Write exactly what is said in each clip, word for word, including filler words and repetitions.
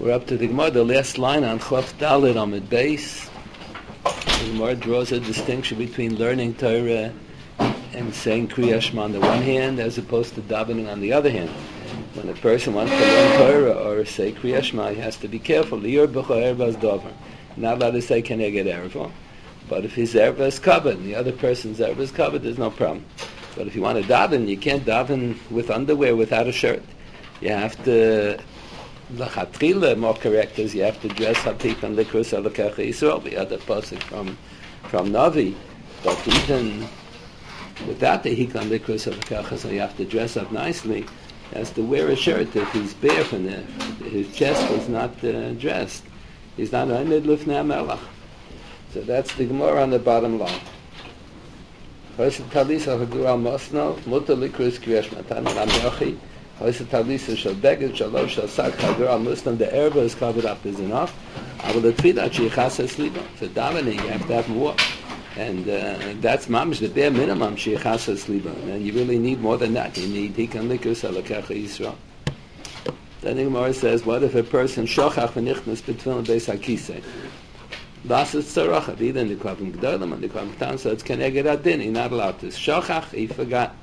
We're up to the Gemara, the last line on Chof Dalet Amid Beis. The Gemara draws a distinction between learning Torah and saying Kriya Shema on the one hand, as opposed to davening on the other hand. When a person wants to learn Torah or say Kriya Shema, he has to be careful. Lior b'cho ervas dover. Not allowed to say Keneged erva. But if his erva is covered and the other person's erva is covered, there's no problem. But if you want to daven, you can't daven with underwear without a shirt. You have to, the chatchila, more correct is, you have to dress hatik and likrus alakecha Yisrael. We had a pasuk from from Navi, but even without the hikam likrus alakecha, so you have to dress up nicely. He has to wear a shirt if he's bare from the, his chest is not uh, dressed. He's not oimid lufnei hamelach. So that's the Gemara on the bottom line. Hoysa talisa hagur al mosno mutar likrus kriyash matan lamyachi. Hoysa talisa shel beged shalosh shel sak hagur al mosno. The erba is covered up is enough. Avol letfilah sheyichas esliba. For davening you have to have more, and uh, that's mamish the bare minimum sheyichas esliba. And you really need more than that. You need hikan likrus alakecha Yisrael. Then the Gemara says, what if a person shochach v'nichnas b'tefillin beis hakisei? Das is tzaracha. Either in the Kavim G'dolim and the Kavim K'tan, so it's keneged adin. He's not allowed to. Shochach, he forgot.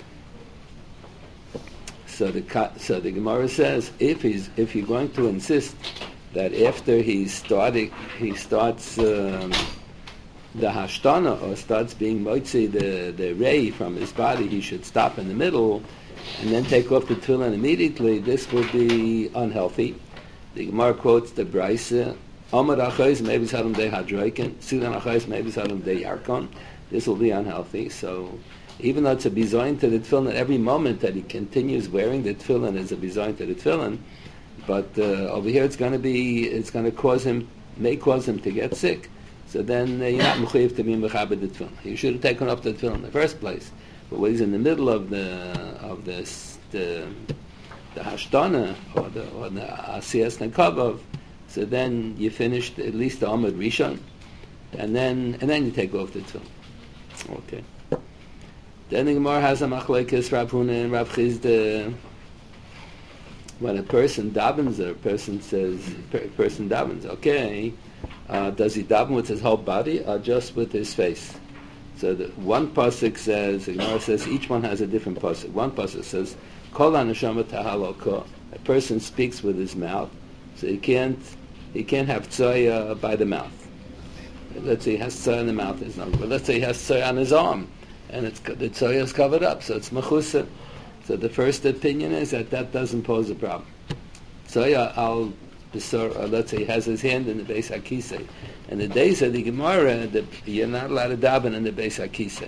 So the so the Gemara says, if he's if you're going to insist that after he's starting, he starts um, the hashtana or starts being moitzi the the ray from his body, he should stop in the middle and then take off the tefillin immediately. This would be unhealthy. The Gemara quotes the Brisa. Amar achayis maybe sadam de hadroiken, Sidan achayis maybe sadam de yarkon. This will be unhealthy. So even though it's a bizayin to the tefillin, at every moment that he continues wearing the tefillin is a bizayin to the tefillin, but uh, over here it's going to be, it's going to cause him, may cause him to get sick. So then uh, you're not mechuyev to be mechabed the tefillin. You should have taken up the tefillin in the first place. But when he's in the middle of the of this the the hashtana or the or the asiyas nekavav, so then you finished at least the Amud Rishon, and then and then you take off the tefillin. Okay. Then the Gemara has a machlekes Rav Huna and Rav Chizda. When a person davens, or a person says, a person davens, okay, uh, does he daven with his whole body or just with his face? So the one pasuk says, the Gemara says, each one has a different pasuk. One pasuk says, Kol haneshama tahaloko. A person speaks with his mouth, so he can't he can't have tzoya by the mouth. Let's say he has tzoya in the mouth, is not. But let's say he has tzoya on his arm, and it's the tzoya is covered up, so it's mechusa. So the first opinion is that that doesn't pose a problem. Tzoya al besor, or let's say he has his hand in the beis hakisei. And the days of the Gemara, the, you're not allowed to daven in the beis hakisei.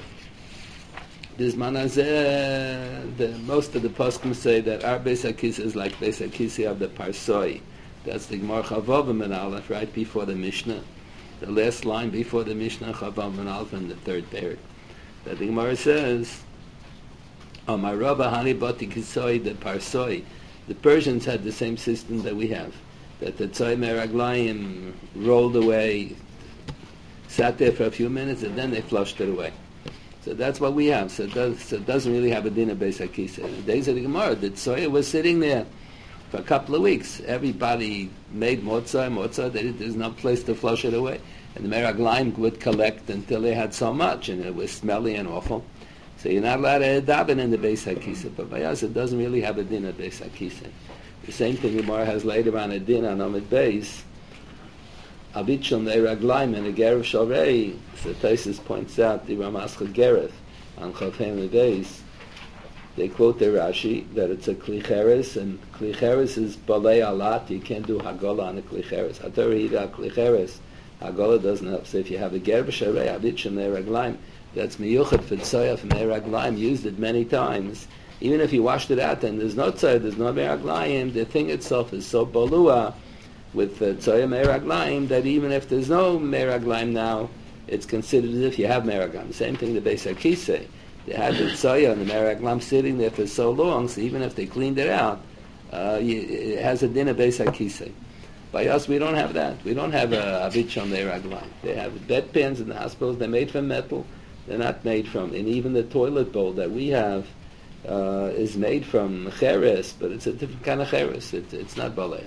This manazeh, the most of the poskim say that our beis hakisei is like beis hakisei of the parsoi. That's the Gemara Chavavim and Aleph, right before the Mishnah. The last line before the Mishnah, Chavavim and Aleph in the third period. That the Gemara says, Amar Rabba Hani Bati Kisoi, the parsoi. The Persians had the same system that we have. That the Tzoi Meraglayim rolled away, sat there for a few minutes, and then they flushed it away. So that's what we have. So it, does, so it doesn't really have a din of Beis HaKisei. In the days of the Gemara, the Tzoi was sitting there for a couple of weeks. Everybody made motzah, motzah, there's no place to flush it away. And the Meraglayim would collect until they had so much, and it was smelly and awful. So you're not allowed to daven in the Beis HaKisei. But by us, it doesn't really have a din of Beis HaKisei. The same thing the Gemara has later on a din on Amid Beis. Abit shel Meraglayim and a Gerev Shalrei. So Taisus points out the Ramascha Gerev on Chavhem Beis. They quote the Rashi that it's a klicheres, and klicheres is balei alat. You can't do hagola on a klicheres. Hatorah klicheres. Hagola doesn't help. So if you have a Gerev Shalrei, Abit shel Meraglayim, that's miyuchat for tzoya from Meraglayim, used it many times. Even if you washed it out and there's no tzoya, there's no meraglayim, the thing itself is so bolua with uh, tzoya meraglayim that even if there's no meraglayim now, it's considered as if you have meraglayim. Same thing the Beis HaKisei. They had the tzoya and the meraglayim sitting there for so long, so even if they cleaned it out, uh, you, it has a din of Beis HaKisei. By us, we don't have that. We don't have a avit shel meraglayim. They have bedpans in the hospitals. They're made from metal. They're not made from, and even the toilet bowl that we have uh, is made from cheres, but it's a different kind of cheres. It, it's not balei.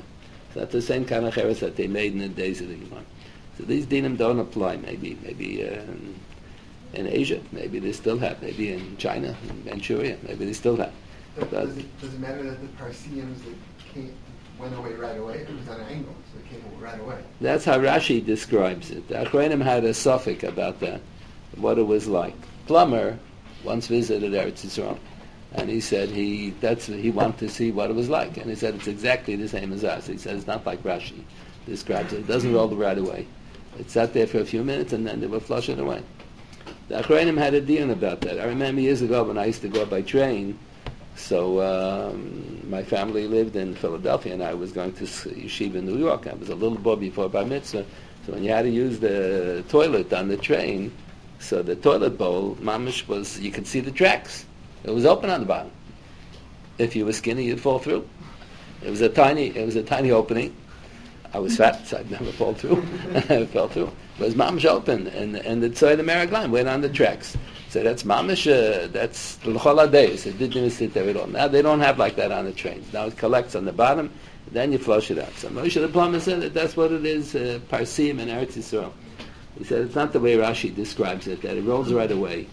It's not the same kind of cheres that they made in the days of the Gemara. So these dinim don't apply. Maybe, maybe uh, in Asia, maybe they still have. Maybe in China, in Manchuria, maybe they still have. But does, it, does it matter that the Parsians that came, went away right away? It was on an angle, so it came right away. That's how Rashi describes it. The Achronim had a suffix about that, what it was like. Plummer once visited Eretz Yisrael, and he said he that's he wanted to see what it was like, and he said it's exactly the same as us. He said it's not like Rashi describes it. It doesn't roll right away. It sat there for a few minutes, and then they would flush it away. The Achronim had a deal about that. I remember years ago when I used to go by train. So um, my family lived in Philadelphia, and I was going to yeshiva in New York. I was a little boy before bar mitzvah. So when you had to use the toilet on the train, so the toilet bowl, mamish, was, you could see the tracks. It was open on the bottom. If you were skinny, you'd fall through. It was a tiny, it was a tiny opening. I was fat, so I'd never fall through. I fell through. It was mamish open, and and the tzoi the meraglim went on the tracks. So that's mamish. Uh, that's l'chol days. It didn't even sit there at all. Now they don't have like that on the trains. Now it collects on the bottom, then you flush it out. So Moshe the plumber said that that's what it is. Uh, Parsim and Eretz Yisrael. He said it's not the way Rashi describes it. That it rolls right away.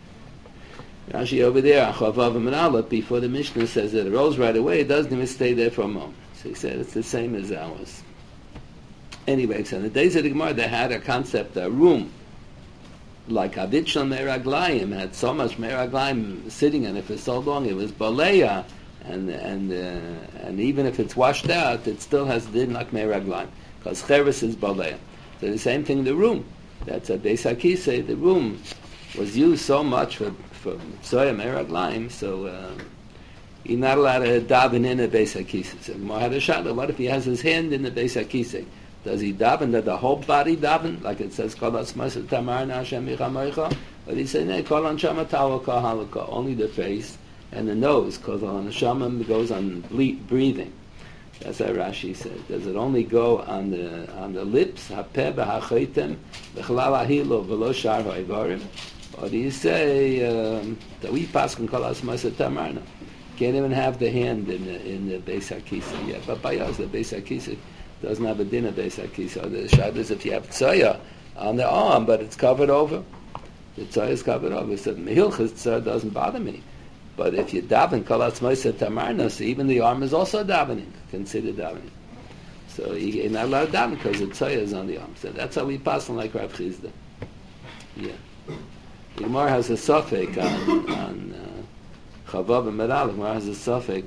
Rashi over there, Chavav and Aleph, before the Mishnah says that it rolls right away. It doesn't even stay there for a moment. So he said it's the same as ours. Anyway, so in the days of the Gemara, they had a concept, a room, like Avit Shel Meraglayim, had so much Meraglayim sitting in it for so long, it was Baleya, and and uh, and even if it's washed out, it still has din like Meraglayim, because Cheres is Baleya. So the same thing, the room, that's a Beis HaKisei, the room was used so much for, for Tzoya Meraglayim, so uh, you're not allowed to daven in a Beis HaKisei. So Gemara had a shot, what if he has his hand in the Beis HaKisei? Does he daven that the whole body daven, like it says, Kol Asmas Tamar Na Hashem Yichamoicha? Or he say, no, Kol Anshama Tawaka Halaka, only the face and the nose, because on Anshama goes on breathing. That's how Rashi says. Does it only go on the on the lips, Hapeh B'Hachotem, B'Chalal Ahilo V'Lo Shar Ha'Ivarim? Or do you say um, that we pass on Kol Asmas Tamar Na? Can't even have the hand in the in the Beis HaKisei yet, but by us the Beis HaKisei doesn't have a dinner Beis HaKisei. So the shad is if you have tzoya on the arm, but it's covered over. The tzoya is covered over. So mehilchas tzoya doesn't bother me. But if you daven kol atzmois tamarna, so even the arm is also davening, considered davening. So you're not allowed to daven because the tzoya is on the arm. So that's how we pass on like Rav Chizda. Yeah. The Gemara has a suffix on on Chavav and Meral. The Gemara has a suffix.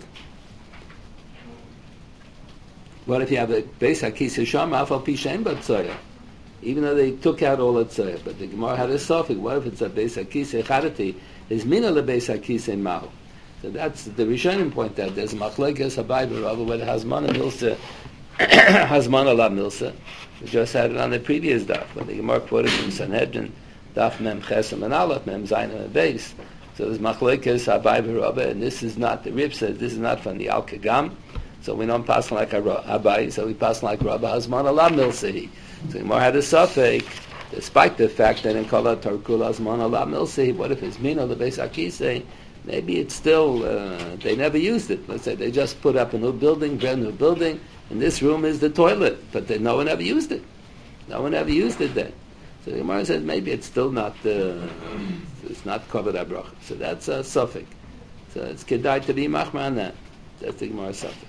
What if you have a Beis HaKisei Sham, Afal Pi Shein Ba Tzoya? Even though they took out all the Tzoya, but the Gemara had a suffix. What if it's a Beis HaKisei Charati? Is Mina le Beis HaKisei Ma'u? So that's the Rishonim point out. There's Machlekes Habayba Rava where the Hazmana Milsa, Hazmana La Milsa. We just had it on the previous daf, when the Gemara quoted from Sanhedrin, daf Mem Chesem and Aleph, Mem Zayin and Beis. So there's Machlekes Habayba Rava, and this is not, the Rib says, this is not from the Al Kagam. So we don't pass like a Abai, so we pass like Rabbi Hazman Allah Milsehi. So Gemara had a suffix, despite the fact that in Kala Tarkul Hazman Allah Milsehi, what if it's Mina the Beis HaKisei? Maybe it's still, uh, they never used it. Let's say they just put up a new building, brand new building, and this room is the toilet, but they, no one ever used it. No one ever used it then. So the Gemara says maybe it's still not, uh, it's not covered Abrach. So that's a suffix. So it's Kedai to be Machmar on that. That's the Gemara suffix.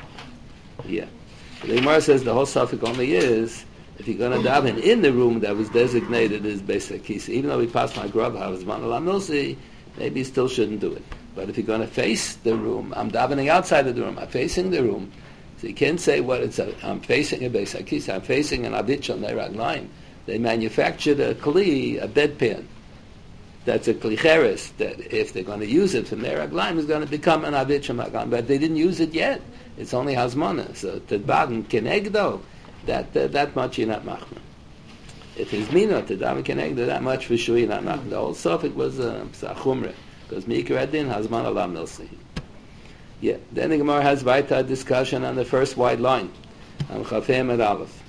Yeah. The Gemara says the whole suffix only is if you're going to daven in the room that was designated as Beis HaKisei. Even though we passed my Rav Hazman Ala Milsi, maybe you still shouldn't do it. But if you're going to face the room, I'm davening outside of the room, I'm facing the room. So you can't say what it's a, I'm facing a Beis HaKisei, I'm facing an Avit Shel Meraglayim. They manufactured a kli, a bedpan. That's a kli cheres, that if they're going to use it for Meraglayim, it's going to become an Avit Shel Meraglayim. But they didn't use it yet. It's only Hazmana. So Tedbaden Kenegdo, that uh, that much you're not machna. If it's Mina, Tedbaden Kenegdo, that much for sure you're not machna. The whole suffix was a uh, Chumre, because Mikra Adin Hazman Allah Milsi. Yeah. Then the Gemara has Vaita discussion on the first wide line, on Chafem and Aleph.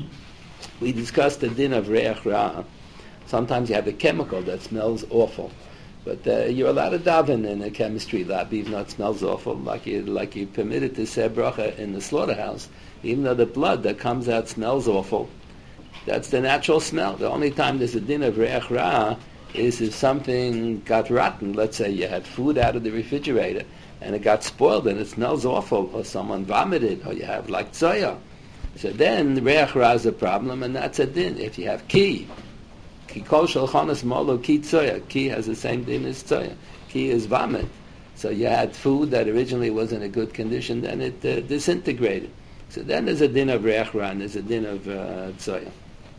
We discussed the din of Reach Ra. Sometimes you have a chemical that smells awful. But uh, you're allowed to daven in a chemistry lab, even though it smells awful, like you like you permitted to say bracha in the slaughterhouse, Even though the blood that comes out smells awful, that's the natural smell. The only time there's a din of reach ra is if something got rotten. Let's say you had food out of the refrigerator and it got spoiled and it smells awful, or someone vomited, or you have like tzoya. So then reach ra is a problem, and that's a din. If you have ki, ki kol shalchanas molo ki tzoya, ki has the same din as tzoya. Ki is vomit. So you had food that originally was in a good condition, then it uh, disintegrated. So then there's a din of reach ra, and there's a din of uh, tzoya.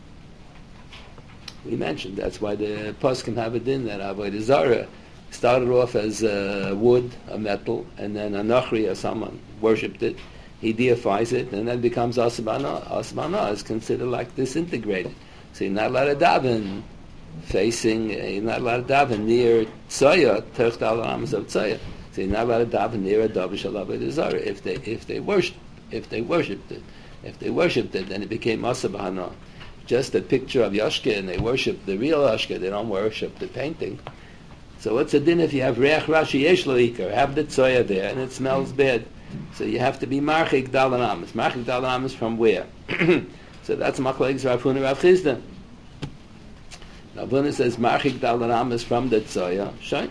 We mentioned that's why the poskim have a din that avodah zara started off as uh, wood, a metal, and then a nachri, or someone worshipped it. He deifies it, and then it becomes asabana. Asabana is considered like disintegrated. So you're not allowed to daven facing, uh, you're not allowed to daven near tzoya, terch al amos of tzoya. So you're not allowed to daven near a davish al avodah zara if they if they worship if they worshipped it. If they worshipped it, then it became asabana. Just a picture of Yashka, and they worship the real Yashka, they don't worship the painting. So what's the din if you have Reach Rashi Yesh Lo Ikar, have the tzoya there, and it smells bad? So you have to be Marchik Dalan Amos. Marchik Dalan Amos from where? So that's Machlekes Rav Huna Rav Chizda. Rav Huna says Marchik Dalan Amos from the tzoya. Shine.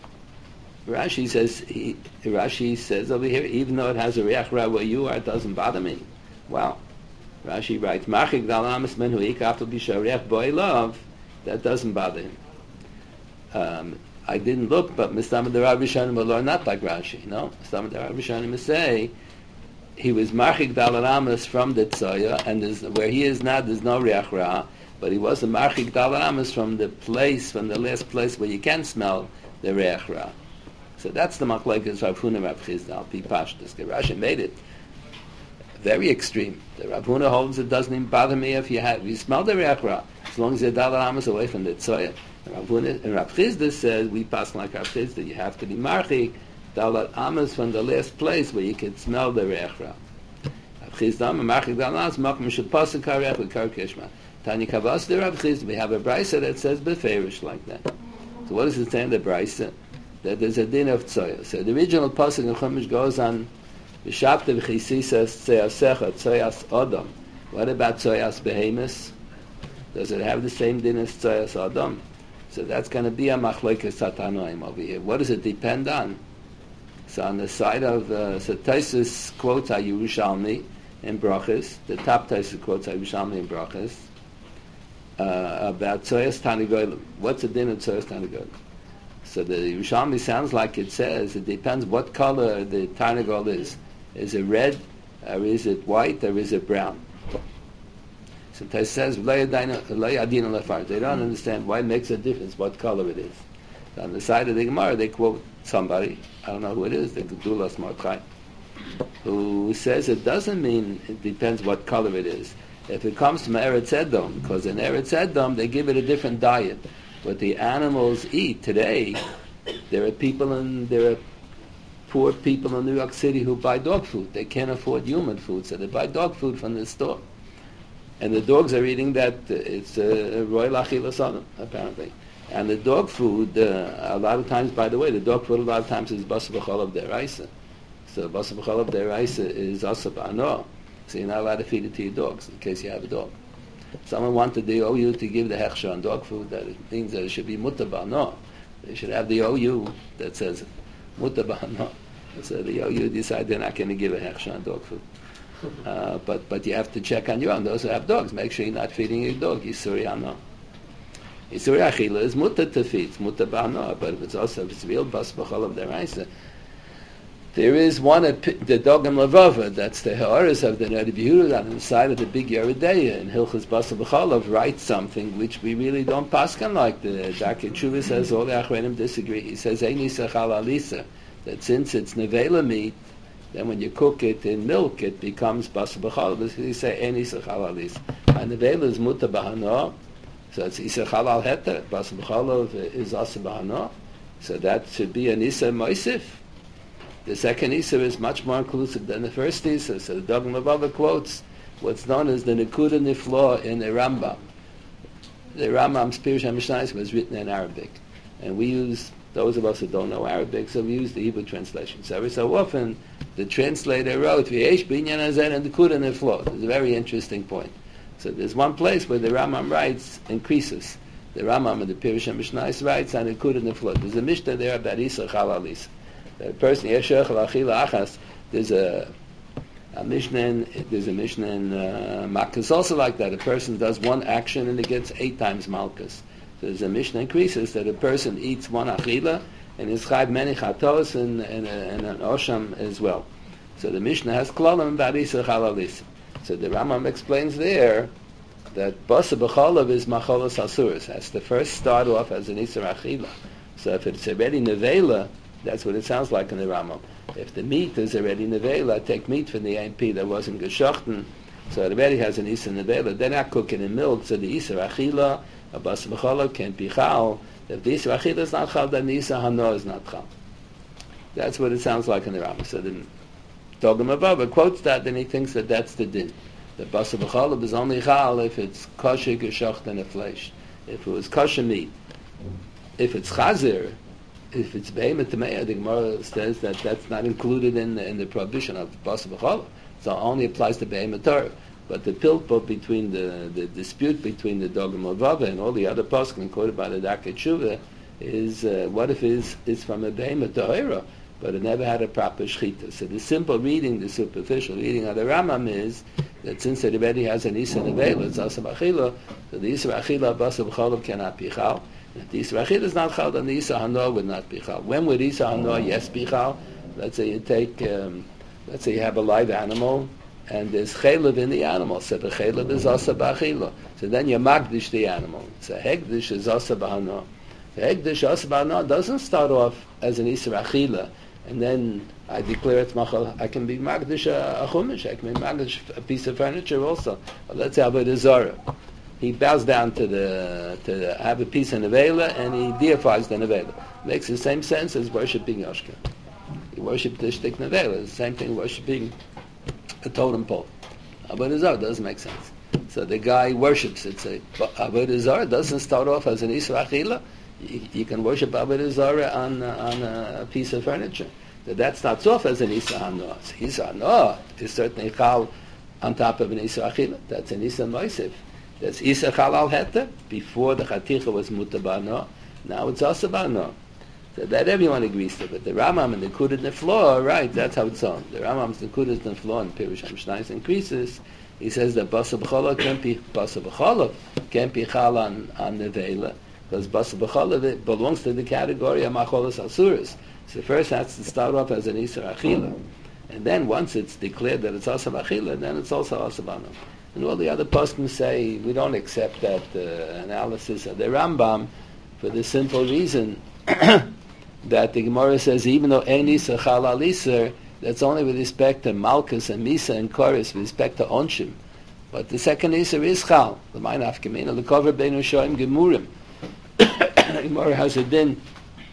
Rashi says, he, Rashi says over here, even though it has a Reach Ra where you are, it doesn't bother me. Wow. Rashi writes, Machik dalamas men hu ikafel b'sharech boy love, that doesn't bother him. Um, I didn't look, but Mistamad the Rabbi Shanim are not like Rashi, no? Mistamad the Rabbi Shanim say, he was Machik dalamas from the tzoya, and where he is now, there's no reach ra, but he was a Machik dalamas from the place, from the last place where you can smell the reach ra. So that's the Machlekes Rav Huna Rav Chizda, al pi pashtus. Rashi made it very extreme. The Rav Huna holds it doesn't even bother me if you have, if you smell the reach ra, as long as you're dalar amos away from the tzoya. And Rav Huna and Rav Chizda says, we pass like Rav Chizda, you have to be marchi dalar amos from the last place where you can smell the reich ra. Rav Chizda marchi dalar amos makom should pass the karech with kar kishma. Tanya Kavas the Rav Chizda, we have a brisa that says beferish like that. So what does it say in the brisa? That there's a din of tzoya. So the original pasuk in Chumash goes on. V'shabte v'chisisas tzeyasecha tzeyas odom. What about tzeyas behemoths? Does it have the same din as tzeyas odom? So that's going to be a machlekes satanoim over here. What does it depend on? So on the side of uh, so Taisus quotes Yerushalmi in Brachas. The top Taisus quotes Yerushalmi in Brachas uh, about tzeyas tanagolim. What's the din of tzeyas tanagolim? So the Yerushalmi sounds like it says it depends what color the tanagol is. Is it red, or is it white, or is it brown? So it says they don't understand why it makes a difference what color it is. So on the side of the Gemara, they quote somebody, I don't know who it is, the Gedulas Marchai, who says it doesn't mean it depends what color it is. If it comes from Eretz Edom, because in Eretz Edom they give it a different diet. What the animals eat today, there are people in there are poor people in New York City who buy dog food. They can't afford human food, so they buy dog food from the store. And the dogs are eating that. Uh, it's uh, royal achilas on them, apparently. And the dog food, uh, a lot of times, by the way, the dog food a lot of times is basar b'cholav deraisa. So basar b'cholav deraisa is asab ano. So you're not allowed to feed it to your dogs in case you have a dog. Someone wanted the O U to give the hechsher on dog food, that it means that it should be mutar b'ano. They should have the O U that says mutar b'ano. So the O U decide they're not going to give a hechsher on dog food. Uh, but but you have to check on your own. Those who have dogs, make sure you're not feeding your dog Yisuri ano. Yisuri achila is mutar to feed, it's mutar b'ano. But if it's also if it's real bas b'cholav deraisa, there is one at the Dogam Levava, that's the Ha'aris of the Rebbe Yehuda on the side of the big Yeredeya, and Hilchas Basar B'cholav writes something which we really don't paskan like. The Dr. Tshuva says all the Achrenim disagree. He says Eini Sechal Alisa, that since it's nevela meat, then when you cook it in milk, it becomes Basar B'cholav. He say Eini Sechal Alisa. And nevela is Mutar B'hano, so it's Isachal Al Heter. Basar B'cholav is Asar B'hano, so that should be an Isa Moisif. The second Isa is much more inclusive than the first Isa. So the Dogam Levava quotes what's known as the Nekuda Niflo in the Rambam. The Rambam's Pirush HaMishnayos was written in Arabic. And we use Those of us who don't know Arabic, so we use the Hebrew translation. So every so often, the translator wrote, V'yesh b'inyan hazeh and nekuda neflo. It's a very interesting point. So there's one place where the Rambam writes increases. The Rambam in the Pirush HaMishnayos writes, and nekuda neflo. There's a Mishnah there about Isa Chalalis. The person, Yeshach Lachila Achas, there's a A Mishnah in, there's a Mishnah in uh, Malkus also like that. A person does one action and it gets eight times Malkus. So there's a Mishnah increases that a person eats one achila and is chayv many chatos and, and, and an osham as well. So the Mishnah has klolim about isa chalalis. So the Rambam explains there that basa b'cholav is macholas asuras. Has to first start off as an isa achila. So if it's already nevela, that's what it sounds like in the Rambam. If the meat is already nevela, take meat from the A M P that wasn't geschochten, so it already has an isa nevela. They're not cooking in milk, so the isa achila, a bas b'cholav can't be chal. If the isa achila is not chal, then the isa hano is not chal. That's what it sounds like in the Rambam. So the Dogam Abba quotes that, then he thinks that that's the din. The bas b'cholav is only chal if it's kosher geschochten and a flesh. If it was kosher meat, if it's chazir, if it's behemoth tamei, the Gemara says that that's not included in the, in the prohibition of basa b'chala. So it only applies to behemoth Torah. But the pilpul between the, the dispute between the Dogam Avava and all the other poskim quoted by the Darkei Tshuva is uh, what if it's, it's from a behemoth Torah, but it never had a proper shechita. So the simple reading, the superficial reading of the Rambam is that since it already has an isa nevela, it's asa b'achila, so the isa b'achila basa b'chala cannot be chal. If the Isa Achil is not chal, then the Isa Hanoah would not be chal. When would Isa Hanoah yes be chal? Let's say you take, um, let's say you have a live animal, and there's chaylev in the animal. So the chaylev is asa b'achila. So then you magdish the animal. So hegdish is asa b'hanoah. The hegdish asa b'hanoah doesn't start off as an Isa Achila, and then I declare it's machal. I can be magdish a, a chumash. I can be magdish a piece of furniture also. But let's say Avodah Zarah. He bows down to the to the, have a piece of nevela and he deifies the nevela. Makes the same sense as worshipping Yoshka. He worshipped the shtik nevela. It's the same thing worshipping a totem pole. Avodah Zarah doesn't make sense. So the guy worships it. Say, but Avodah Zarah doesn't start off as an Isra Achila. You, you can worship Avodah Zarah on on a piece of furniture. So that starts off as an Isra Hanoah. So Isra Hanoah is certainly chal on top of an Isra Achila. That's an Isra Moisef. That's Isa Chalal Heta. Before the Chaticha was Mutabano. Now it's Asabano. So that everyone agrees to. But the Rambam and the Kudat Neflo, right, that's how it's on. The Rambam's the Kudat Neflo and Pirush HaMishnayos increases. He says that Basa B'chala can't be Basa B'chala can't be Chal on, on Nevela. Because Basa B'chala belongs to the category of Macholas Asuras. So first it has to start off as an Isar Achila. And then once it's declared that it's Asab Achila, then it's also Asabano. And all the other poskim say we don't accept that uh, analysis of the Rambam for the simple reason that the Gemara says even though Ein Isa Chalal Iser, that's only with respect to Malkus and Misa and Chorus with respect to Onshim. But the second Iser is Chal. The Meinaf Gemina, the cover Beinu Shoim Gemurim. The Gemara has a din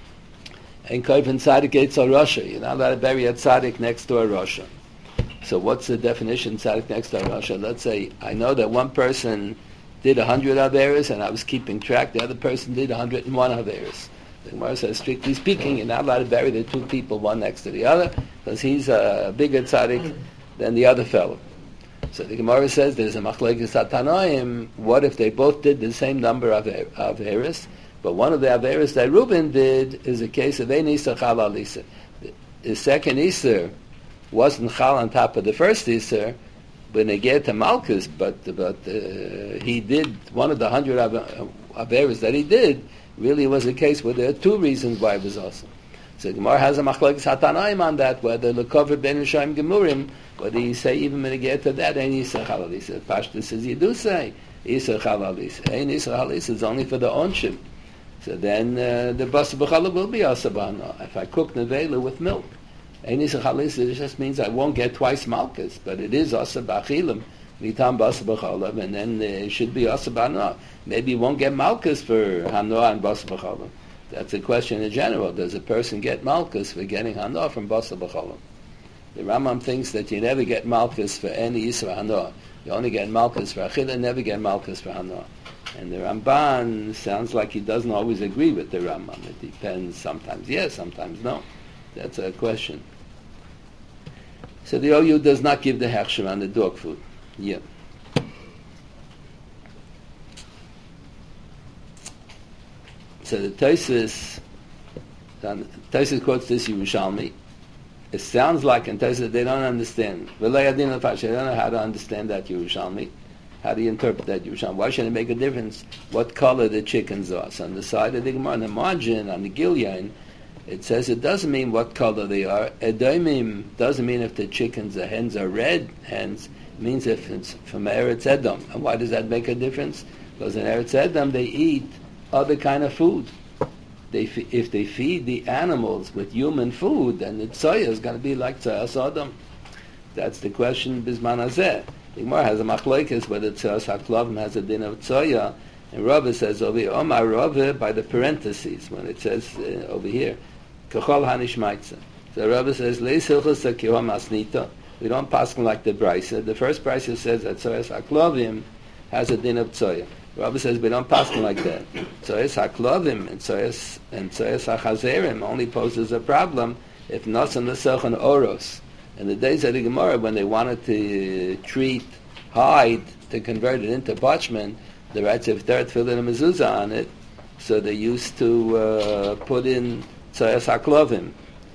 and Koiv and Tzaddik Eitzel Rasha. You're not allowed to bury a Tzaddik next to a Rasha. So what's the definition, tzaddik next to Rasha? Let's say I know that one person did a hundred averos and I was keeping track. The other person did a hundred and one averos. The Gemara says, strictly speaking, you're not allowed to bury the two people one next to the other because he's a bigger tzaddik than the other fellow. So the Gemara says there's a machlekes hatanoim. What if they both did the same number of averos, but one of the averos that Reuben did is a case of ein isa chal al isa. The second isa wasn't chal on top of the first Isser, but they get to Malchus, but but uh, he did one of the hundred averos that he did. Really, was a case where there are two reasons why it was awesome. So Gemara has a machlekes hatanaim on that, whether the cover ben Yishayim Gemurim, whether you say even when you get to that, ain't Isser Chalal Isser. Pashtus says you do say Isser Chalal Isser. Ain't Isser Chalal Isser is only for the onshim. So then uh, the basa b'chala will be asabana if I cook nevela with milk. Ein Isser Chalal Isser just means I won't get twice malchus, but it is asa b'achilim mitam basa b'chala, and then uh, it should be asabana. Maybe you won't get malchus for hanoah and basa b'chala. That's a question in general. Does a person get malchus for getting hanoah from basa b'chala? The Rambam thinks that you never get Malchus for any Yisra Hanoah. You only get Malchus for Achila, never get Malchus for Hanoah. And the Ramban sounds like he doesn't always agree with the Rambam. It depends, sometimes yes, sometimes no. That's a question. So the O U does not give the hechsher on the dog food. Yeah. So the Tosfos, Tosfos quotes this Yerushalmi. It sounds like, and Tosfos, they don't understand. They don't know how to understand that Yerushalmi. How do you interpret that Yerushalmi? Why should it make a difference what color the chickens are? So on the side of the Gemara, on the margin, on the Gilyon, it says it doesn't mean what color they are. Edomim doesn't mean if the chickens, the hens are red hens. It means if it's from Eretz Edom. And why does that make a difference? Because in Eretz Edom they eat other kind of food. They f- if they feed the animals with human food, then the tzoya is going to be like tzoya Sodom. That's the question. Bisman hazeh. The Gemara has a machlokes whether tzoya haklavim has a din of tzoya, and Rava says over here, Omar Rava by the parentheses when it says uh, over here, kachol hanishmaitza. So Rava says leisilchus kihom asnita. We don't pass like the brisa. The first brisa says that tzoya haklavim has a din of tzoya. Rabbi says we don't pass them like that. Tzoyes haklovim and tzoyes and tzoyes hachazerim only poses a problem if nasan l'sochan oros. In the days of the Gemara, when they wanted to treat hide to convert it into parchment, the rights of third tefillin and mezuzah on it, so they used to uh, put in tzoyes haklovim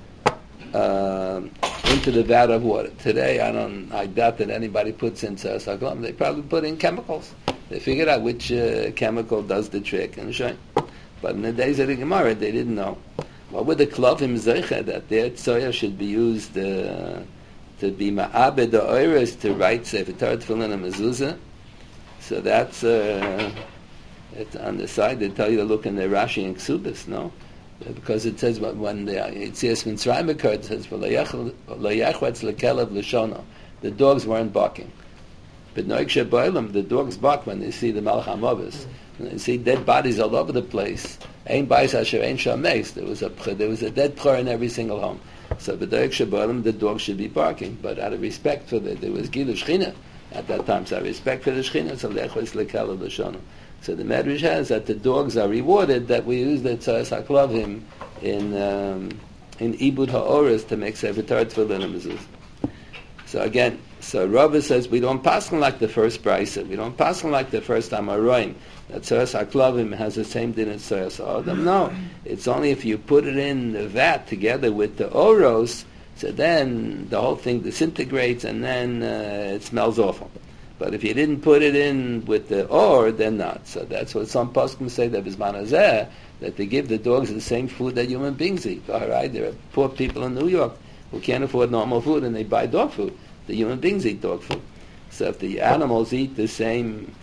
uh, into the vat of water. Today, I don't, I doubt that anybody puts in tzoyes haklovim. They probably put in chemicals. They figured out which uh, chemical does the trick and show. But in the days of the Gemara, they didn't know. What would the klovim zeicha that their tzoya should be used uh, to be ma'abed the oiris to write sefer Torah, tefillin, and mezuzah? So that's uh, it's on the side. They tell you to look in the Rashi and Ksubis, no? Because it says when the Yitzias Mitzrayim occurred, it says v'layachwetz lekelev l'shono. The dogs weren't barking. But Noik Sheboilim, the dogs bark when they see the Malach HaMovis. And they see dead bodies all over the place. Ein Bais Asher Ein Shameis. There was a there was a dead p'chor in every single home. So the Noik Sheboilim, the dogs should be barking. But out of respect for the, there was Gilu Shechina at that time. So out of respect for the Shechina, so Lechwes Lekelav L'Shonu. So the Medrash has that the dogs are rewarded that we use the Tzoyas HaKlavim in um, in Ibud HaOris to make Sefer Torah, Tefillin, and Mezuzah. So again, so Rava says we don't pass them like the first brisa. We don't pass them like the first Amoraim. That Tzoyas HaKlavim has the same din as Tzoyas Adam. No, it's only if you put it in the vat together with the Oros, so then the whole thing disintegrates and then uh, it smells awful. But if you didn't put it in with the Or, then not. So that's what some poskim say that Bisman Hazeh, that they give the dogs the same food that human beings eat. All right, there are poor people in New York who can't afford normal food and they buy dog food. The human beings eat dog food. So if the animals eat the same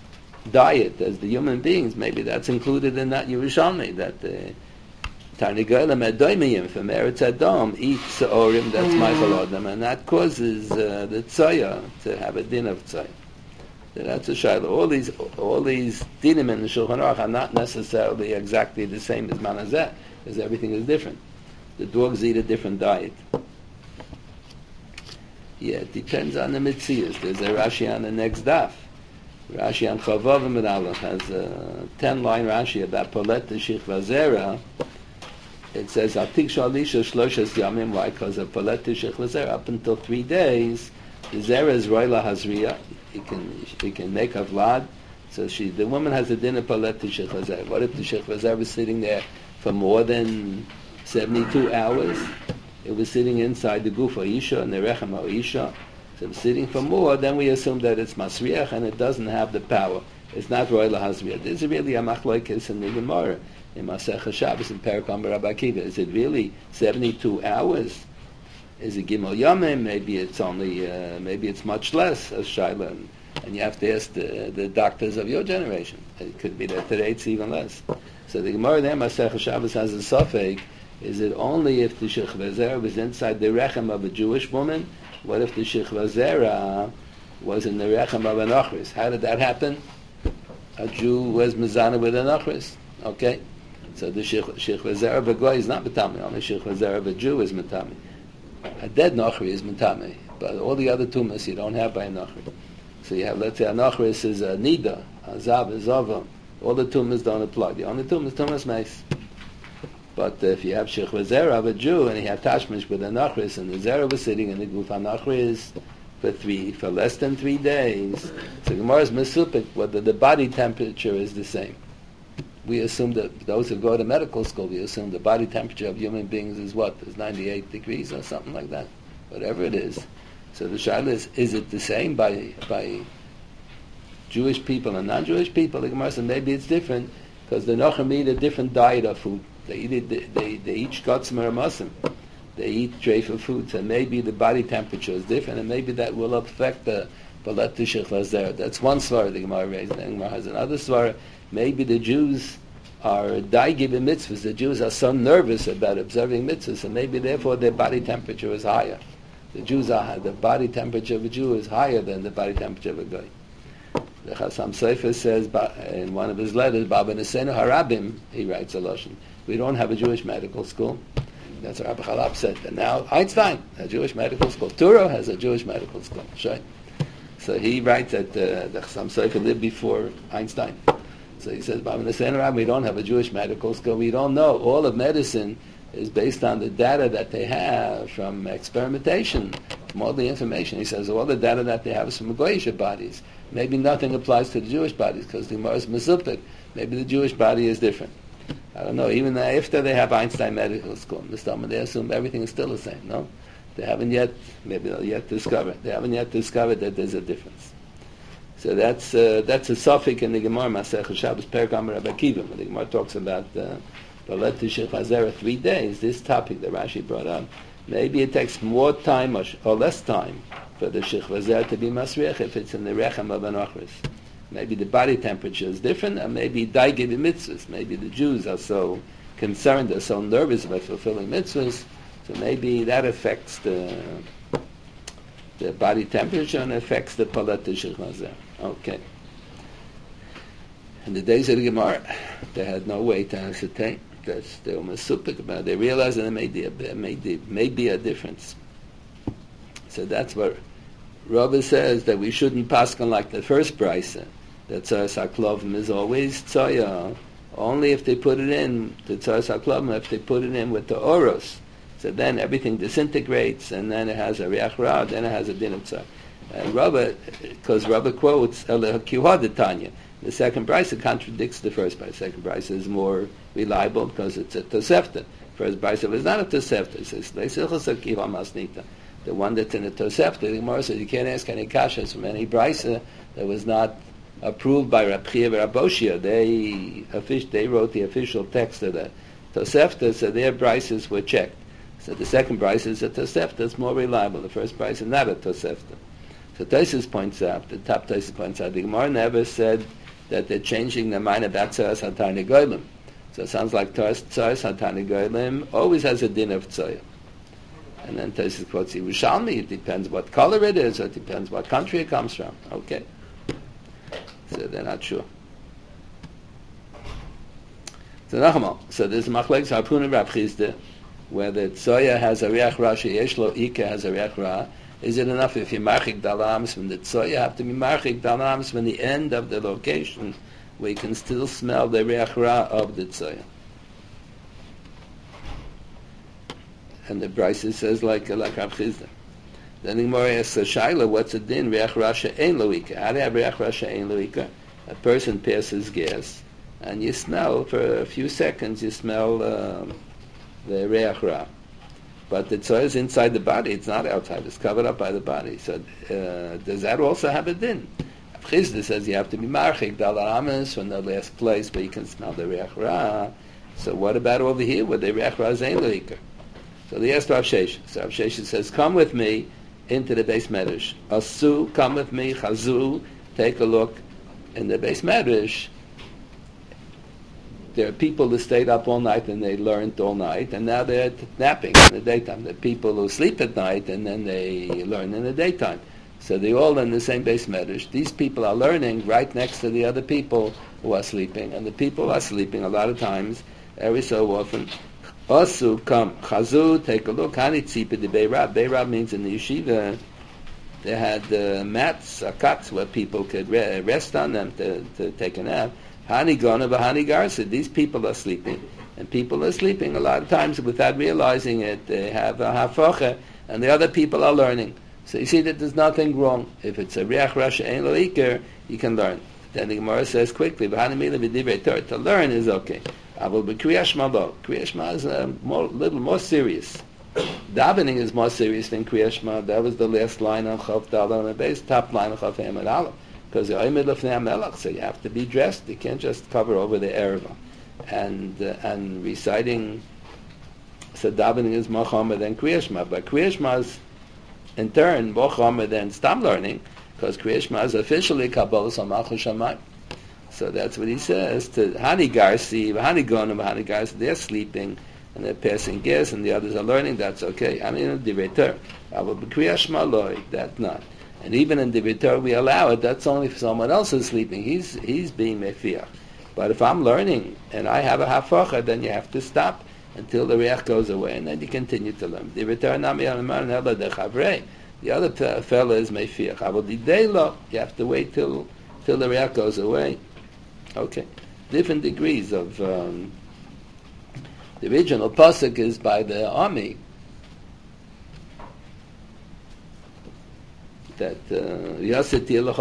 diet as the human beings, maybe that's included in that Yerushalmi, that the Tarnigolim Edoimiyim from Eretz Edom eat Seorim, that's Michael Adam, and that causes uh, the Tzoya to have a din of Tzoya. So that's a shayla. All these, all these dinim in the Shulchan Aruch are not necessarily exactly the same as Manazeh, because everything is different. The dogs eat a different diet. Yeah, it depends on the Mitzias. There's a Rashi on the next daf. Rashi on Chavavim and Aleph has a ten-line Rashi about Polet Teshich Vazera. It says, Atik Shalisha Shloshes Yamim. Why? Because of Polet Teshich Vazera, up until three days, the Zera is Roila Hazriya. He can, he can make a Vlad. So she, the woman has a dinner Polet Teshich Vazera. What if the Teshich Vazera was sitting there for more than seventy-two hours? It was sitting inside the Gufa Isha and the Rechem Isha. So it's sitting for more, then we assume that it's Masriach and it doesn't have the power. It's not Roy Lahazriach. This is really a Machlokes in the Gemara, in Masech Shabbos and Perikom Rabbi Akiva. Is it really seventy-two hours? Is it Gimel Yomim? Maybe it's only, uh, maybe it's much less, as Shaila. And, and you have to ask the, the doctors of your generation. It could be that today it's even less. So the Gemara there, Masech Shabbos, has a suffix. Is it only if the Shechva Zera was inside the Rechem of a Jewish woman? What if the Shechva Zera was in the Rechem of an Achris? How did that happen? A Jew was Mizana with an Achris. Okay? So the Shechva Zera of a Goy is not Matami. Only Shechva Zera of a Jew is Matami. A dead Nachri is Metame, but all the other tumas you don't have by a Nachri. So you have, let's say, a Nachris is a Nida, a Zav, a Zava. All the tumas don't apply. The only tum is tumas meis. But uh, if you have Shech Zera of a Jew and he had Tashmish with a Nachris and the Zera was sitting in the Guf HaNachris for three, for less than three days, so Gemara is Mesupik, whether the body temperature is the same. We assume that those who go to medical school, we assume the body temperature of human beings is what? Is ninety-eight degrees or something like that. Whatever it is. So the shaila is, is it the same by by Jewish people and non-Jewish people? The Gemara says maybe it's different because the Nochim eat a different diet of food. They eat it, they, they, they eat Shkotzmer Masim. They eat treifa foods, and maybe the body temperature is different, and maybe that will affect the Balat Tishich Lazer. That's one svara the Gemara raised. The Gemara has another svara. Maybe the Jews are daigib in mitzvahs. The Jews are so nervous about observing mitzvahs, and maybe therefore their body temperature is higher. The Jews are the body temperature of a Jew is higher than the body temperature of a guy. The Chassam Sofer says in one of his letters, Baba Nesenu Harabim, he writes a lashon. We don't have a Jewish medical school. That's what Rabbi Chalab said. And now Einstein, a Jewish medical school. Turo has a Jewish medical school. Sure. So he writes that uh, the Chassam Sofer lived before Einstein. So he says, Baba Nesenu Harabim, we don't have a Jewish medical school. We don't know. All of medicine is based on the data that they have from experimentation, from all the information. He says all the data that they have is from Goyish bodies. Maybe nothing applies to the Jewish bodies because the Gemara is Mesupik. Maybe the Jewish body is different. I don't know. Even after they have Einstein Medical School, they assume everything is still the same. No, they haven't yet. Maybe they'll yet discover. They haven't yet discovered that there's a difference. So that's uh, that's a suffix in the Gemara Masech Shabbos Perkam Rabbi Akiva. When the Gemara talks about uh, Balat Tishich Hazera three days, this topic that Rashi brought up, maybe it takes more time or, sh- or less time for the Shich Vazer to be Masriach if it's in the Rechem of an Ochris. Maybe the body temperature is different, and maybe Daigib mitzvahs. Maybe the Jews are so concerned, they're so nervous about fulfilling mitzvahs, so maybe that affects the the body temperature and affects the Balat Tishich Vazer. Okay. In the days of the Gemara, they had no way to ascertain. Because they were mesupik about it. They realized that there may be, a, may, be, may be a difference. So that's what Rabbi says, that we shouldn't paskin like the first brisa, that Tzoyas HaKlovim is always Tzoya, only if they put it in, the Tzoyas HaKlovim, if they put it in with the Oros. So then everything disintegrates, and then it has a Riach Ra, then it has a Din of Tzoya. And Rabbi, because Rabbi quotes Ele HaKiwad Tanya, the second brisa contradicts the first brisa. The second brisa is more reliable because it's a Tosefta. First brisa is not a Tosefta. It says, the one that's in a Tosefta. The Gemara says you can't ask any kashas from any brisa that was not approved by Rab Chia and Rab Oshia. They, they wrote the official text of the Tosefta, so their brises were checked. So the second brisa is a Tosefta. It's more reliable. The first brisa is not a Tosefta. So Tosfos points out, the top Tosfos points out, the Gemara never said that they're changing their mind about Tzoyas HaTarnei Goyim. So it sounds like Tzoyas HaTarnei Goyim always has a din of Tzoya. And then Tosfos quotes Yerushalmi, it depends what color it is, or it depends what country it comes from. Okay. So they're not sure. So Nachamal, so there's Machlekes Harpun and Rab Chizda, where the Tzoya has a Riach Ra, Sheyesh Lo Ika has a Riach Ra. Is it enough if you marchik dalams from the tzoya? You have to be marchik dalams from the end of the location where you can still smell the reach ra of the tzoya. And the Brisa says like like Rav Chizda. Then the Gemara asks Shaila, what's a din reach ra she'ein loika? How do you have reach ra she'ein loika? A person passes gas, and you smell for a few seconds. You smell uh, the reach ra. But the tzoya is inside the body; it's not outside. It's covered up by the body. So, uh, does that also have a din? Chizda says you have to be marchik dalar ames from the last place where you can smell the reach ra. So, what about over here where the reach ra is ein loiker? So they asked Rav Sheshes. So Rav Sheshes says, "Come with me into the Beis Medrash. Asu, come with me. Chazu, take a look in the Beis Medrash. There are people who stayed up all night and they learned all night, and now they're napping in the daytime. There are people who sleep at night and then they learn in the daytime. So they all in the same Beis Medrash. These people are learning right next to the other people who are sleeping, and the people who are sleeping a lot of times, every so often, Also, come, Chazu, take a look. Hani tzipa de Beirab. Beirab means in the yeshiva, they had uh, mats, uh, cots, where people could re- rest on them to, to take a nap. Hani gona, bahani garsa. These people are sleeping. And people are sleeping a lot of times without realizing it. They have a hafocha, and the other people are learning. So you see that there's nothing wrong. If it's a riach rasha ein lo iker, you can learn. Then the Gemara says quickly, to learn is okay. But Kriya Shema lo. Kriya Shema is a more, little more serious. Davening is more serious than Kriya Shema. That was the last line on Chav Daled on the base, top line of Chav Hamad Aleph. Because the Oymid Lefnei HaMelech, so you have to be dressed. You can't just cover over the Ereva. And uh, and reciting, so davening is more chomer than Kriya Shema. But Kriya Shema is, in turn, more chomer than Stam learning, because Kriya Shema is officially Kabbalah Malchus Shamayim. So that's what he says to Hani Garsi, Hani Gonim, Hani Garsi. They're sleeping and they're passing gas, and the others are learning. That's okay. I mean, in Divrei I will be Kriya Shema loy. That's not. And even in Divrei we allow it. That's only if someone else is sleeping. He's he's being mefiach. But if I'm learning and I have a hafacha, then you have to stop until the reach goes away, and then you continue to learn. The other fellow is mefiach. You have to wait till till the reach goes away. Okay, different degrees of um, the original pasuk is by the army that uh, you have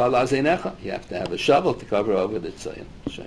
to have a shovel to cover over the tzayin.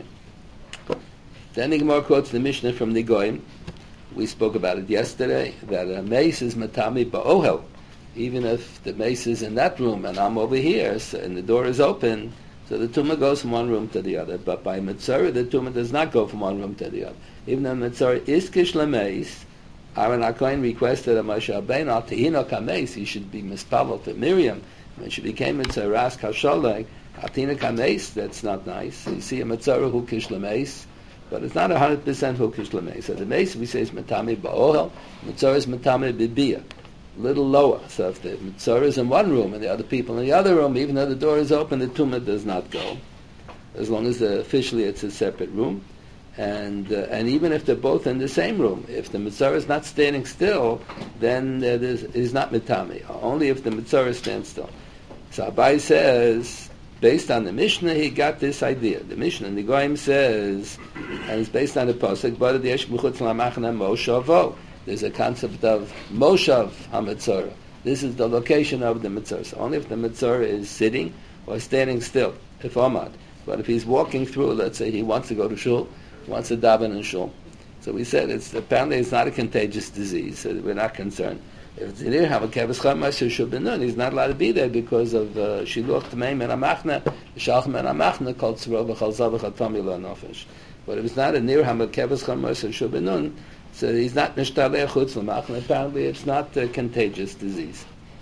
Then the Gemara quotes the Mishnah from the Goyim. We spoke about it yesterday, that a mace is matami ba'ohel. Even if the mace is in that room and I'm over here, so, and the door is open, so the tumah goes from one room to the other. But by mitzvah, the tumah does not go from one room to the other. Even though mitzvah is kish lemeis, Aaron HaKohen requested a Moshe Rabbeinu al tehino kameis. He should be mispalel to Miriam when she became mitzvah ras kasholeg. Atina kameis, that's not nice. You see a mitzvah who kish lemeis. But it's not a hundred percent hukish l'meis. So the meis we say is matami ba'ohel, mitzvah is matami b'biyah, a little lower. So if the mitzvah is in one room and the other people in the other room, even though the door is open, the tumah does not go, as long as the, officially it's a separate room. And uh, and even if they're both in the same room, if the mitzvah is not standing still, then uh, it is not matami. Only if the mitzvah stands still. So Abai says, based on the Mishnah, he got this idea. The Mishnah in the Goyim says, and it's based on the pasuk, but the yesh b'chutz lamachna moshavo. There's a concept of moshav hamitzorah. This is the location of the mitzvah. So only if the mitzvah is sitting or standing still, if omad. But if he's walking through, let's say he wants to go to shul, wants to daven in shul. So we said it's apparently it's not a contagious disease, so we're not concerned. If they didn't have a keves chamasher shubinun, he's not allowed to be there because of shiluch tmei men amachna, shalch men amachna called tzro v'chal zav v'chal tomi lo nofesh. But if it's not a near ham a keves chamasher shubinun, so he's not nishtalei chutz l'machna. Apparently, it's not a contagious disease.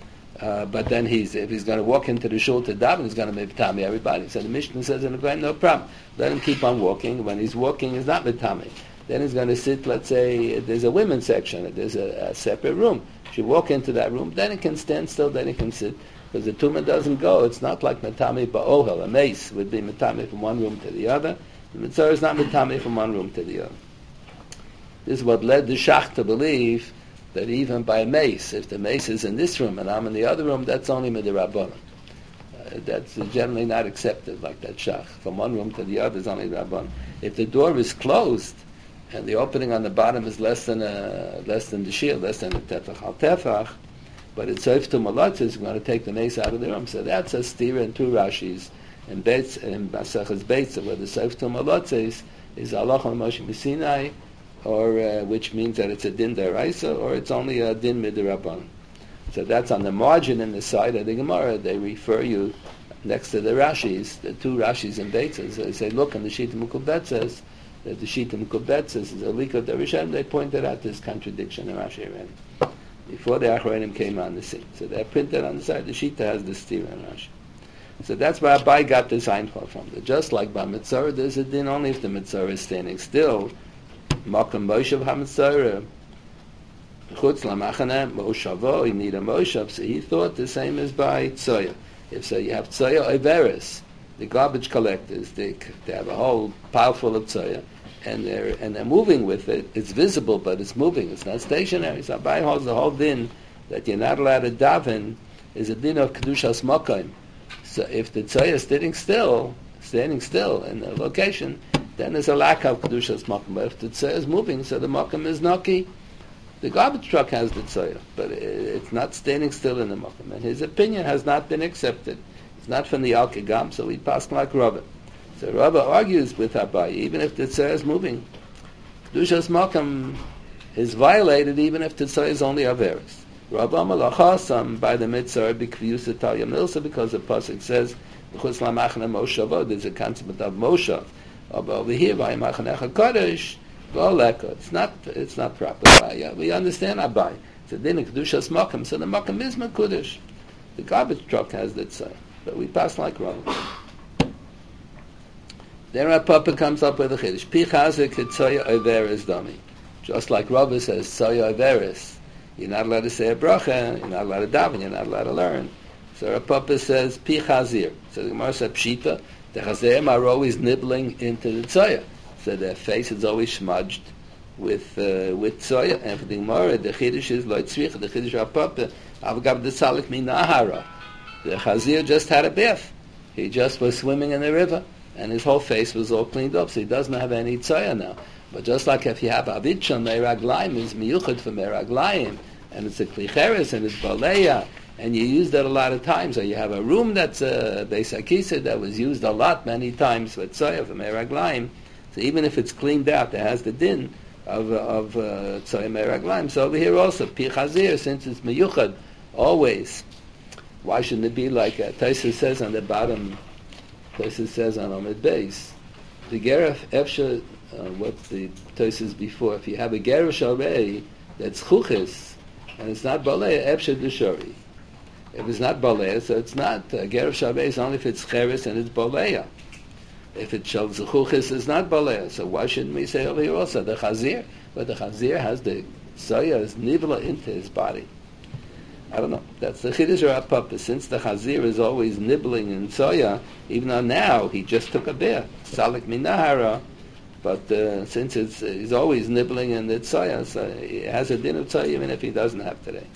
Uh, but then he's if he's going to walk into the shul to daven, he's going to make tami everybody. So the Mishnah says in the Goyim, no problem. Let him keep on walking. When he's walking, he's not mitami. Then he's going to sit. Let's say there's a women's section. There's a, a separate room. If you walk into that room, then it can stand still, then it can sit. Because the tumah doesn't go. It's not like matami ba'ohel. A mace would be matami from one room to the other. The mitzvah is not matami from one room to the other. This is what led the Shach to believe that even by a mace, if the mace is in this room and I'm in the other room, that's only midirabbanan. Uh, that's generally not accepted like that Shach. From one room to the other is only rabbanan. If the door is closed, and the opening on the bottom is less than a, less than the shield, less than the tefach al tefach, but it's safe to malatzis, we're going to take the mace out of the room. So that's a stira and two Rashis, and Beitz and Masechas Beitz, where the safe to malatzis is Allah on Moshe Sinai, or uh, which means that it's a din deraisa, or it's only a din midirabban. So that's on the margin in the side of the Gemara. They refer you next to the Rashis, the two Rashis and Beitzes. They say, look, and the Shita Mukubet says that the Shita Mukubet says is a leak of the Rishonim. They pointed out this contradiction in Rashi already before the Achronim came on the scene. So they're printed on the side. The Shita has the stira in Rashi. So that's where Abai got this Einfall from. That just like by Mitzvah, there's a din only if the Mitzvah is standing still. Makam Moshav HaMitzvah, Chutz LaMachane Moshavo, you need a Moshav. So he thought the same as by Tzoya. If so, you have Tzoya Iveris, the garbage collectors, they, they have a whole pile full of Tzoya, and they're and they're moving with it. It's visible, but it's moving. It's not stationary. So Abai holds the whole din that you're not allowed to daven is a din of kedushas makom. So if the tzoya is sitting still, standing still in the location, then there's a lack of kedushas makom. But if the tzoya is moving, so the makom is naki. The garbage truck has the tzoya, but it's not standing still in the makom. And his opinion has not been accepted. It's not from the Al Kigam, so we pass like Rabba. So Rabba argues with Abai, even if the tzoya is moving, kedushas makom is violated even if the tzoya is only averis. Rabba Malachasam by the mitzvah b'kviyus Italia Milsa, because the pasuk says b'chutz lamachna moshavod. There's a concept of moshav. Over here by machanecha kodesh v'oleka. It's not. It's not proper. We understand Abai. It's a din of kedushas makom. So the makom is makudesh. The garbage truck has that say, but we pass like Rabba. Then our Papa comes up with a chiddush. Pichazik tzoya overis dami. Just like Rabba says tzoya overis. You're not allowed to say a bracha, you're not allowed to daven, you're not allowed to learn. So Rav Papa says, Pi Chazir. So the Gemara said, Pshita, the Chazirim are always nibbling into the tzoya. So their face is always smudged with uh, with tzoya. And for the Gemara, the Chiddush is Lo Tzricha, the Chiddush Rav Papa, Avgab the Tzalik min Nahara. The Chazir just had a bath. He just was swimming in the river, and his whole face was all cleaned up, so he doesn't have any tzoya now. But just like if you have avichon, meiraglaim is miyuchad for meiraglaim, and it's a klicheres, and it's baleya, and you use that a lot of times, or you have a room that's a beis hakisa that was used a lot, many times for tzoya, for meiraglaim, so even if it's cleaned out, it has the din of of tzoya uh, meiraglaim. So over here also, pi chazir, since it's miyuchad, always, why shouldn't it be like uh, Taisa says on the bottom, Taisa says on Amid Beis, the geref efsha. Uh, what the Tosis before. If you have a Gerush Arei that's Chuchis, and it's not Balei, Ebshed Dushari. If it's not Balei, so it's not. Uh, Gerush Arei is only if it's Cheres and it's Balei. If it's Shal Zuchuchis, it's not Balei. So why shouldn't we say over here also the Chazir? But the Chazir has the Soya's Nivla into his body. I don't know. That's the Chiddush Rav Papa. Since the Chazir is always nibbling in Soya, even though now he just took a bath, Salik Minahara. But uh, since it's, uh, he's always nibbling in the tzoya, so he has a din of tzoya even if he doesn't have today.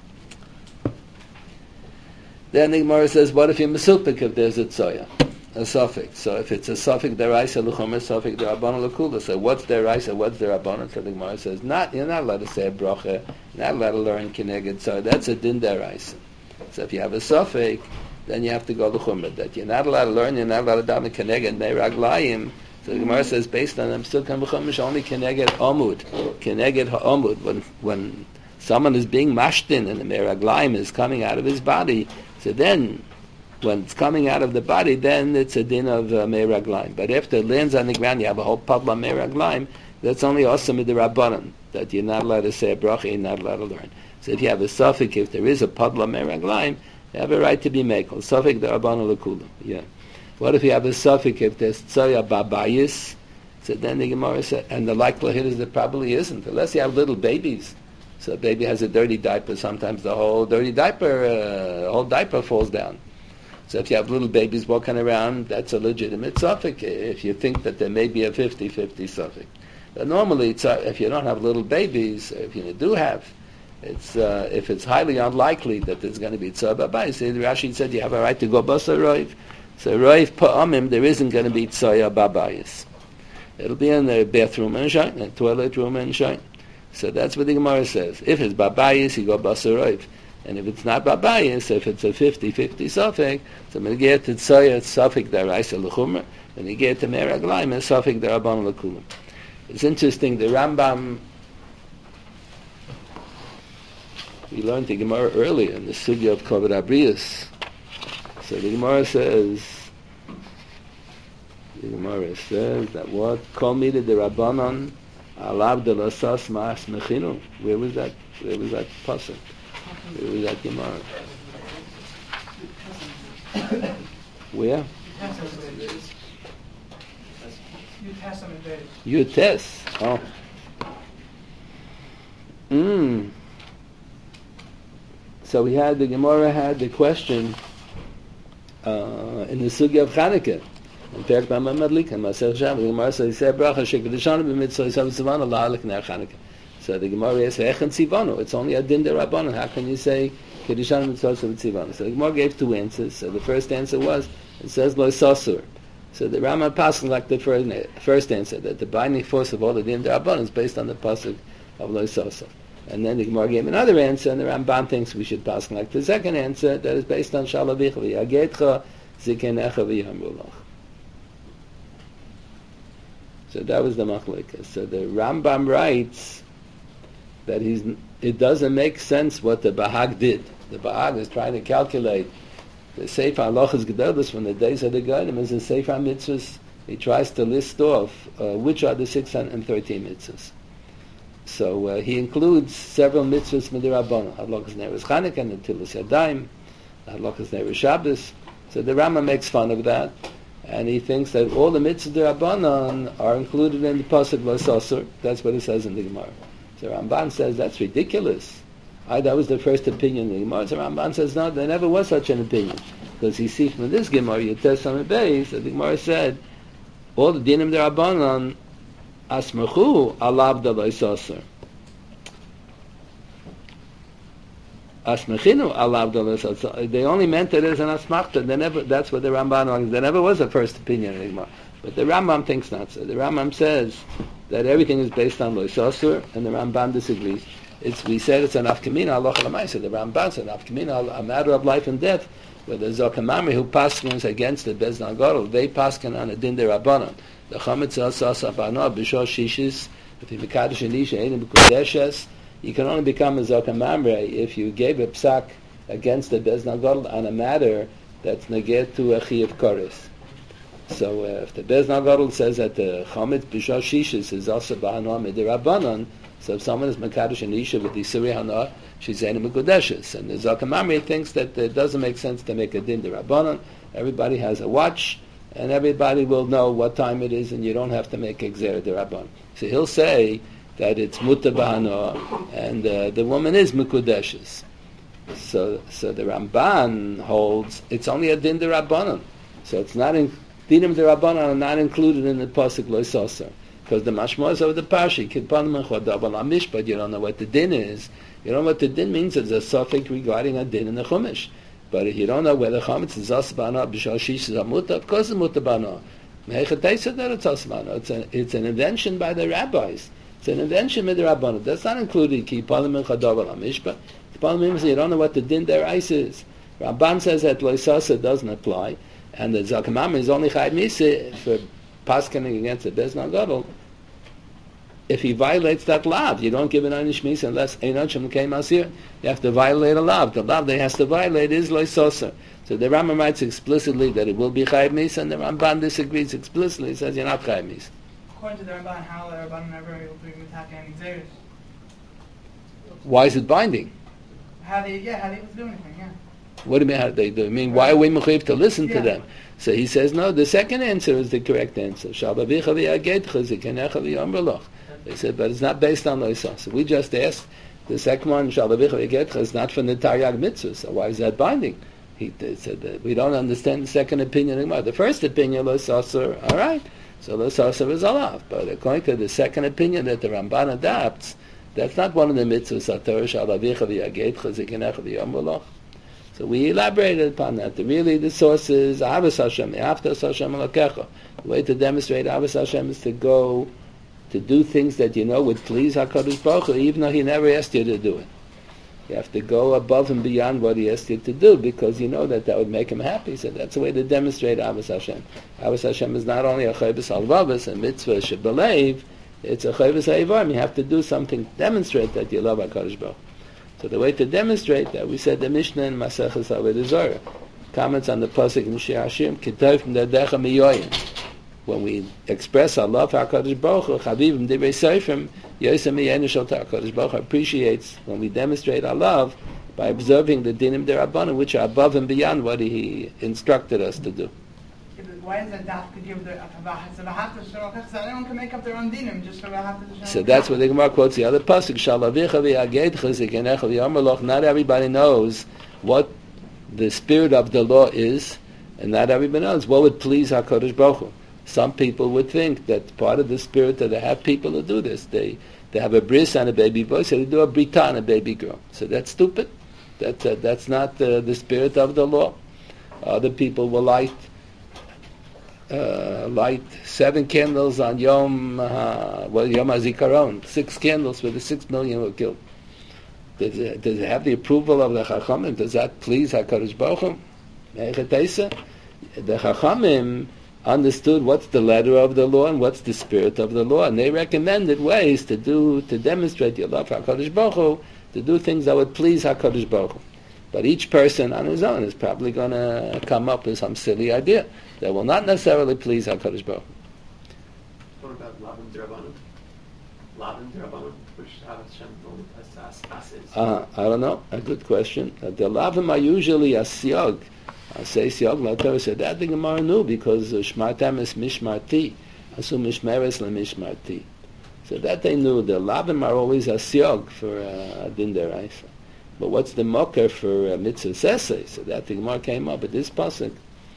Then the Gemara says, what if you're mesupik if there's a tzoya, a suffix? So if it's a suffix deraisa l'chomer, suffix derabbanan l'kula. So what's deraisa, what's derabbanan? So the Gemara says, not, you're not allowed to say a bracha, you're not allowed to learn kineged. So that's a din deraisa. So if you have a suffix, then you have to go l'chomer. That you're not allowed to learn, you're not allowed to daven kineged meiraglayim. So the Gemara says, based on them, still can become only keneged amud, keneged ha'amud. When when someone is being mashtin and the meraglaim is coming out of his body, so then when it's coming out of the body, then it's a din of uh, meraglaim. But if it lands on the ground, you have a whole padla meraglaim. That's only awesome with the rabbanon that you're not allowed to say a bracha, you're not allowed to learn. So if you have a suffix, if there is a padla meraglaim, you have a right to be mekel. Suffix the rabbanon l'kulam. Yeah. What if you have a suffix, if there's tzoya babayis? So then the Gemara said, and the likelihood is there probably isn't, unless you have little babies. So a baby has a dirty diaper, sometimes the whole dirty diaper, uh, whole diaper falls down. So if you have little babies walking around, that's a legitimate suffix, if you think that there may be a fifty-fifty suffix. But normally, it's, uh, if you don't have little babies, if you do have, it's uh, if it's highly unlikely that there's going to be tzoya babayis. So Rashi said you have a right to go basa roiv. So roiv pa'amim, there isn't going to be tzoya babayis. It'll be in the bathroom and shine, the toilet room and shine. So that's what the Gemara says. If it's babayis, you go basa roiv. And if it's not babayis, if it's a fifty-fifty suffix, so when you get to tzoya, it's suffix deraisa l'chumra. When you get to meraglaim, it's suffix derabbanan l'kulam. It's interesting, the Rambam, we learned the Gemara earlier in the sugya of Kavod Abrius. So the Gemara says, the Gemara says that what? Kol mida de Rabbanon alav de lasas ma'as mechinu. Where was that? Where was that pasuk? Where was that Gemara? Where? Yutes. Oh. Mm. So we had, the Gemara had the question uh, in the Sugya of Chanukah. In Perek Bama Madlika, Masech Shabbos, the Gemara says, "Say bracha shekadishanu b'mitzvah yisav tzivanu la'alik ner Chanukah." So the Gemara says, "Echen tzivanu." It's only a din derabanan. How can you say kedishanu mitzvah tzivanu? So the Gemara gave two answers. So the first answer was, it says lo sasur. So the Rambam passes like the first, first answer, that the binding force of all the din derabanan is based on the pasuk of lo sasur. And then the Gemara gave another answer, and the Ramban thinks we should pass like the second answer, that is based on Shalavicha v'yagetcha zikenecha v'yamrulach. So that was the machlekes. So the Rambam writes that he's, it doesn't make sense what the Bahag did. The Bahag is trying to calculate the Sefer Halachas Gedolos from the days of the Gedolim as the Sefer Mitzvahs. He tries to list off uh, which are the six hundred thirteen mitzvahs. So uh, he includes several mitzvahs midirabbanan. Hadlakas Neres Chanukah and Netilas Yadayim, Hadlakas Neres Shabbos. So the Rambam makes fun of that, and he thinks that all the mitzvahs midirabbanan are included in the pasuk Lo Sasur. That's what it says in the Gemara. So Ramban says that's ridiculous. I, that was the first opinion in the Gemara. So Ramban says no, there never was such an opinion, because he sees from this Gemara, Yotes Sameh Beis, that the Gemara said all the dinim midirabbanan Asmachu alav da lo sasur. Asmachinu alav da lo sasur. They only meant it as an asmachta. They never. That's what the Rambam argues. There never was a first opinion anymore. But the Rambam thinks not so. The Rambam says that everything is based on lo sasur, and the Rambam disagrees. It's we said it's an afkamina halacha l'maisa. The Rambam said an afkamina, a matter of life and death. Where the Zokamamri who paskins against the Bezdin Gadol, they paskin on a din derabanan. The chametz asas abana b'shor shishis. If you mekadosh an isha ein b'kodeshes, you can only become a Zokamamri if you gave a psak against the Bezdin Gadol on a matter that's neget to a chiyuv koris. So uh, if the Bezdin Gadol says that the chametz b'shor shishis is also b'hana midirabanan, so if someone is mekadosh an isha with the Isuri hana, she's ein b'kodeshes, and the Zokamamri thinks that it doesn't make sense to make a din derabanan. Everybody has a watch, and everybody will know what time it is, and you don't have to make a gzera derabanan. So he'll say that it's muta b'hana, and uh, the woman is mekudeshes. So, so the Ramban holds it's only a din derabanan. So it's not in dinim derabanan are not included in the pasuk lo sasur, because the mashmos of the parsha kidpan mechodabal amish, but you don't know what the din is. You don't know what the din means. It's a suffix regarding a din in the chumash. But if you don't know whether chametz is asbana b'shal shish is amuta, of course it's mutabana. Mechatei said that it's asbana. It's an it's an invention by the rabbis. It's an invention by the rabbana. That's not included. Ki palim chadav al mishpat. Palim means you don't know what the din derais is. Ramban says that loisasa doesn't apply, and the Zokamamri is only chayv misa for paskening against the Bezdin Gadol. If he violates that lav, you don't give an onish misa unless Einachim came asir. You have to violate a lav. The lav that has to violate is lo sasur. So the Rambam writes explicitly that it will be chayiv misa, and the Ramban disagrees explicitly. He says you're not chayiv misa. According to the Ramban, how the Ramban never able to attack any xeris? Why is it binding? How they, yeah, how they able to do anything? Yeah. What do you mean? How do they do? I mean, why are we mechayiv to listen yeah. to them? So he says no. The second answer is the correct answer. Shalavicha v'yagetcha zikenecha v'yamrulach. They said, but it's not based on loisah. So we just asked, the second one, Shalavicha v'yagetcha, is not from the Taryag mitzvah. So why is that binding? He said that we don't understand the second opinion anymore. The first opinion, loisah, all right. So loisah is alav. But according to the second opinion that the Ramban adopts, that's not one of the mitzvahs. Shalavicha v'yagetcha zikenecha v'yamrulach. So we elaborated upon that. The, really, the source is Ahavas Hashem, After Hashem Elokecha. The way to demonstrate Ahavas Hashem is to go to do things that you know would please HaKadosh Baruch Hu, even though He never asked you to do it. You have to go above and beyond what He asked you to do, because you know that that would make Him happy. So that's the way to demonstrate Ahavas Hashem. Ahavas Hashem is not only a chayvus halvavus, a mitzvah shebelev, it's a chayvus ha'evarim. You have to do something to demonstrate that you love HaKadosh Baruch Hu. So the way to demonstrate that, we said the Mishnah in Maseches Avodah Zarah comments on the pasuk in Shir Hashirim, Kitov M'dadecha Miyoyim. When we express our love for HaKadosh Baruch Hu, Chavivim Divrei Seifrim, Yosem Miyenu Shel HaKadosh Baruch Hu appreciates when we demonstrate our love by observing the dinim derabanan, which are above and beyond what He instructed us to do. Why is that daf could give the so anyone can make up their own dinim just for the So that's what the Gemara quotes the other pasuk. Shalavicha v'yagetcha zikenecha v'yamarloch. Not everybody knows what the spirit of the law is, and not everybody else. What would please HaKadosh Baruch Hu? Some people would think that part of the spirit that they have people who do this. They they have a bris and a baby boy, so they do a brita and a baby girl. So that's stupid. That uh, that's not uh, the spirit of the law. Other people will light uh, light seven candles on Yom uh, well Yom HaZikaron, six candles for the six million who were killed. Does it, does it have the approval of the Chachamim? Does that please HaKadosh Baruch Hu? The Chachamim understood what's the letter of the law and what's the spirit of the law, and they recommended ways to do to demonstrate your love for HaKadosh Baruch Hu, to do things that would please HaKadosh Baruch Hu. But each person on his own is probably going to come up with some silly idea that will not necessarily please HaKadosh Baruch Hu. What about Lavan D'Rabbanan? Lavan D'Rabbanan, which Hashem told us as Uh, I don't know. A good question. Uh, the Lavim are usually a siyog. I say siyog, la Torah said that the Gemara knew because uh, Shmartam is Mishmarti. Asu Mishmeres le Mishmarti. So that they knew. The Lavim are always a siyog for uh, Adin Deraisa. But what's the mocker for uh, Mitzvah Sesei? So that the Gemara came up with this pasuk.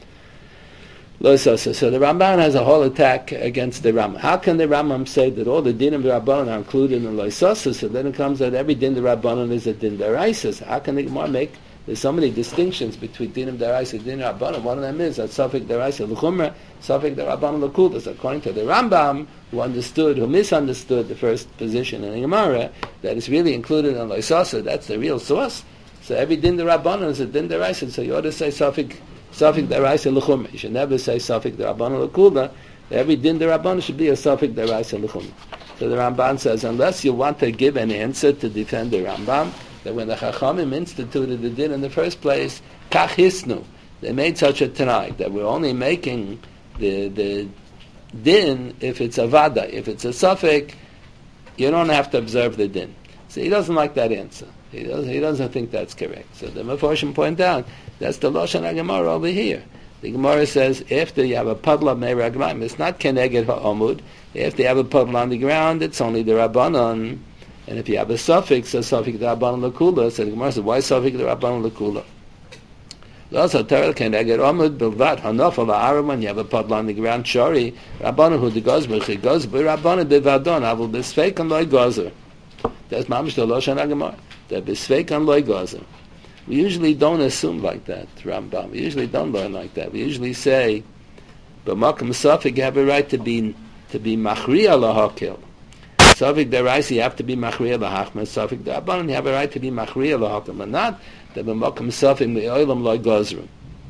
Lo Sasa. So the Ramban has a whole attack against the Rambam. How can the Rambam say that all the din of the Rabbanan are included in Lo Sasa? So then it comes that every din of the Rabbanan is a din deraisa. So how can the Gemara make? There's so many distinctions between din of deraisa and din of Rabbanan. One of them is that Safek deraisa l'chumra, Safek Rabbanan l'kuldas. According to the Rambam, who understood, who misunderstood the first position in the Gemara, that it's really included in Lo Sasa. That's the real source. So every din of Rabbanan is a din deraisa. So you ought to say Safek. Safek deraisa l'chumra. You should never say Safek Rabbanan l'kulda. Every din Rabbanan should be a Safek deraisa l'chumra. So the Ramban says, unless you want to give an answer to defend the Rambam, that when the Chachamim instituted the din in the first place, kach hisnu, they made such a tanai that we're only making the the din if it's a vada. If it's a Safek, you don't have to observe the din. So he doesn't like that answer. He doesn't, he doesn't think that's correct. So the Meforshim point out, that's the Lashon HaGemara over here. The Gemara says, after you have a puddle of Meiraglaim, it's not Keneged HaOmud. After you have a puddle on the ground, it's only the Rabbanon. And if you have a suffix, a suffix the Rabbanon L'Kula, so the Gemara says, why suffix the Rabbanon L'Kula? Also, Terel Keneged HaOmud, Bilvat, Hanof of Araman, you have a puddle on the ground, Shari, Rabbanon Hu de Gozber, Chi Gozber, Rabbanon Bevadon, Avul Besfeik and Loi Gozer. That's Mamish the Lashon HaGemara. The Besfeik and Loi Gozer. We usually don't assume like that, Rambam. We usually don't learn like that. We usually say, but Makam Safik, you have a right to be to be Machriya Lahakil. Safik Deraisa, you have to be Machriya Lahachma. Safik Derabanan, you have a right to be Machriya Lahakil. But not that Makam Safik Me'olam Loi Gozrum.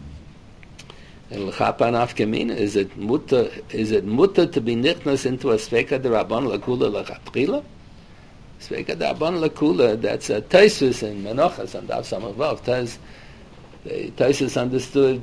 And L'chapan Afkamina, is it muta, is it muta to be nichnas into a Sveka Deraban Lakula Lachatchila? Sveka Da'aban Lakula, that's a Taisus and Menachas and Dav Samavav. Taisus understood,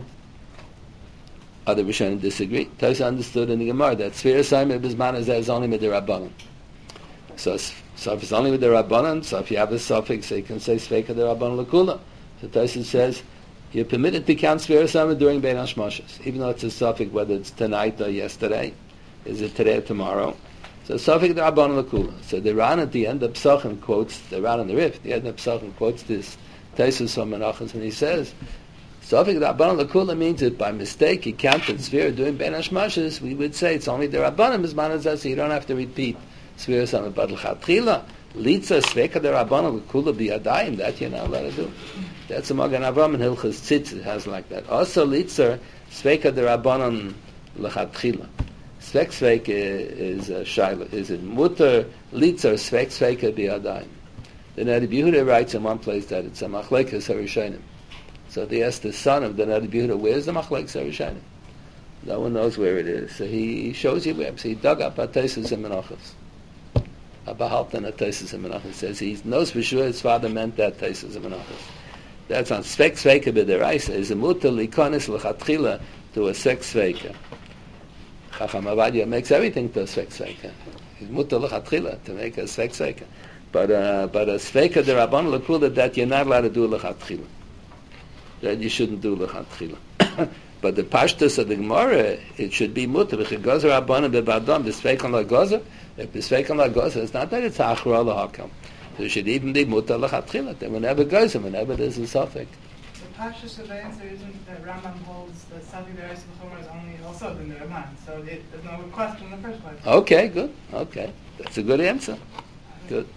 other Rishonim disagree. Taisus understood in the Gemara that Sfira Saimeh Bizman is only with the Rabbanan. So, so if it's only with the Rabbanan, so if you have a suffix, so you can say Sveka Da'aban Lakula. So Taisus says, you're permitted to count Sfira Saimeh during Bein Hashmashas, even though it's a suffix, whether it's tonight or yesterday. Is it today or tomorrow? So Safek the Rabbanan L'Kula. So the Ran at the end of Psachim quotes, the Ran on the Rif, the end of Psachim quotes this Taisus from Menachos, and he says, Safek the Rabbanan L'Kula means that by mistake he counted Sfira doing Ben Hashmashas, we would say it's only the Rabbanan Bizman Hazeh, so you don't have to repeat Sfira Sam Badl Chatchila. Litza Sveka the Rabbanan L'Kula B'Yadayim, that you're not allowed to do. That's a Magen Avram and Hilchas Tzitz, it has like that. Also Litza Sveka the Rabbanan L'Chatchila. Svek Sveka is a shaila. Is it mutter litzer Svek Sveka biyadayim? The Nadi Yehuda writes in one place that it's a machlekes harishonim. So they asked the son of the Nadi Yehuda, where's the machlekes harishonim? No one knows where it is. So he shows you where. So he dug up Ataisus and Menachos. Abahaltan Ataisus and Menachos says he knows for sure his father meant that Ataisus and Menachos. That's on Svek Sveka b'deraisa. Is a mutter likonis l'chatchila to a Svek Sveka. Chacham Avadia makes everything to a Svek Sveka. He's mutter l'chatchila to make a Svek Sveka. But uh, but a Sveka the Rabban l'kula that you're not allowed to do l'chatchila. That you shouldn't do l'chatchila. But the pashtus of the Gemara, it should be mutter. If it goes Rabbanan bebadam, the Sveikan l'gozer, if the Sveikan l'gozer, it's not that it's achra l'hakam. It should even be mutter l'chatchila. Then whenever it goes, whenever there's a suffix. The Pashas of the answer isn't that Rambam holds the Savi Beres B'chomer is only also the Nirman, so it, there's no question in the first place. Okay, good. Okay, that's a good answer. Good.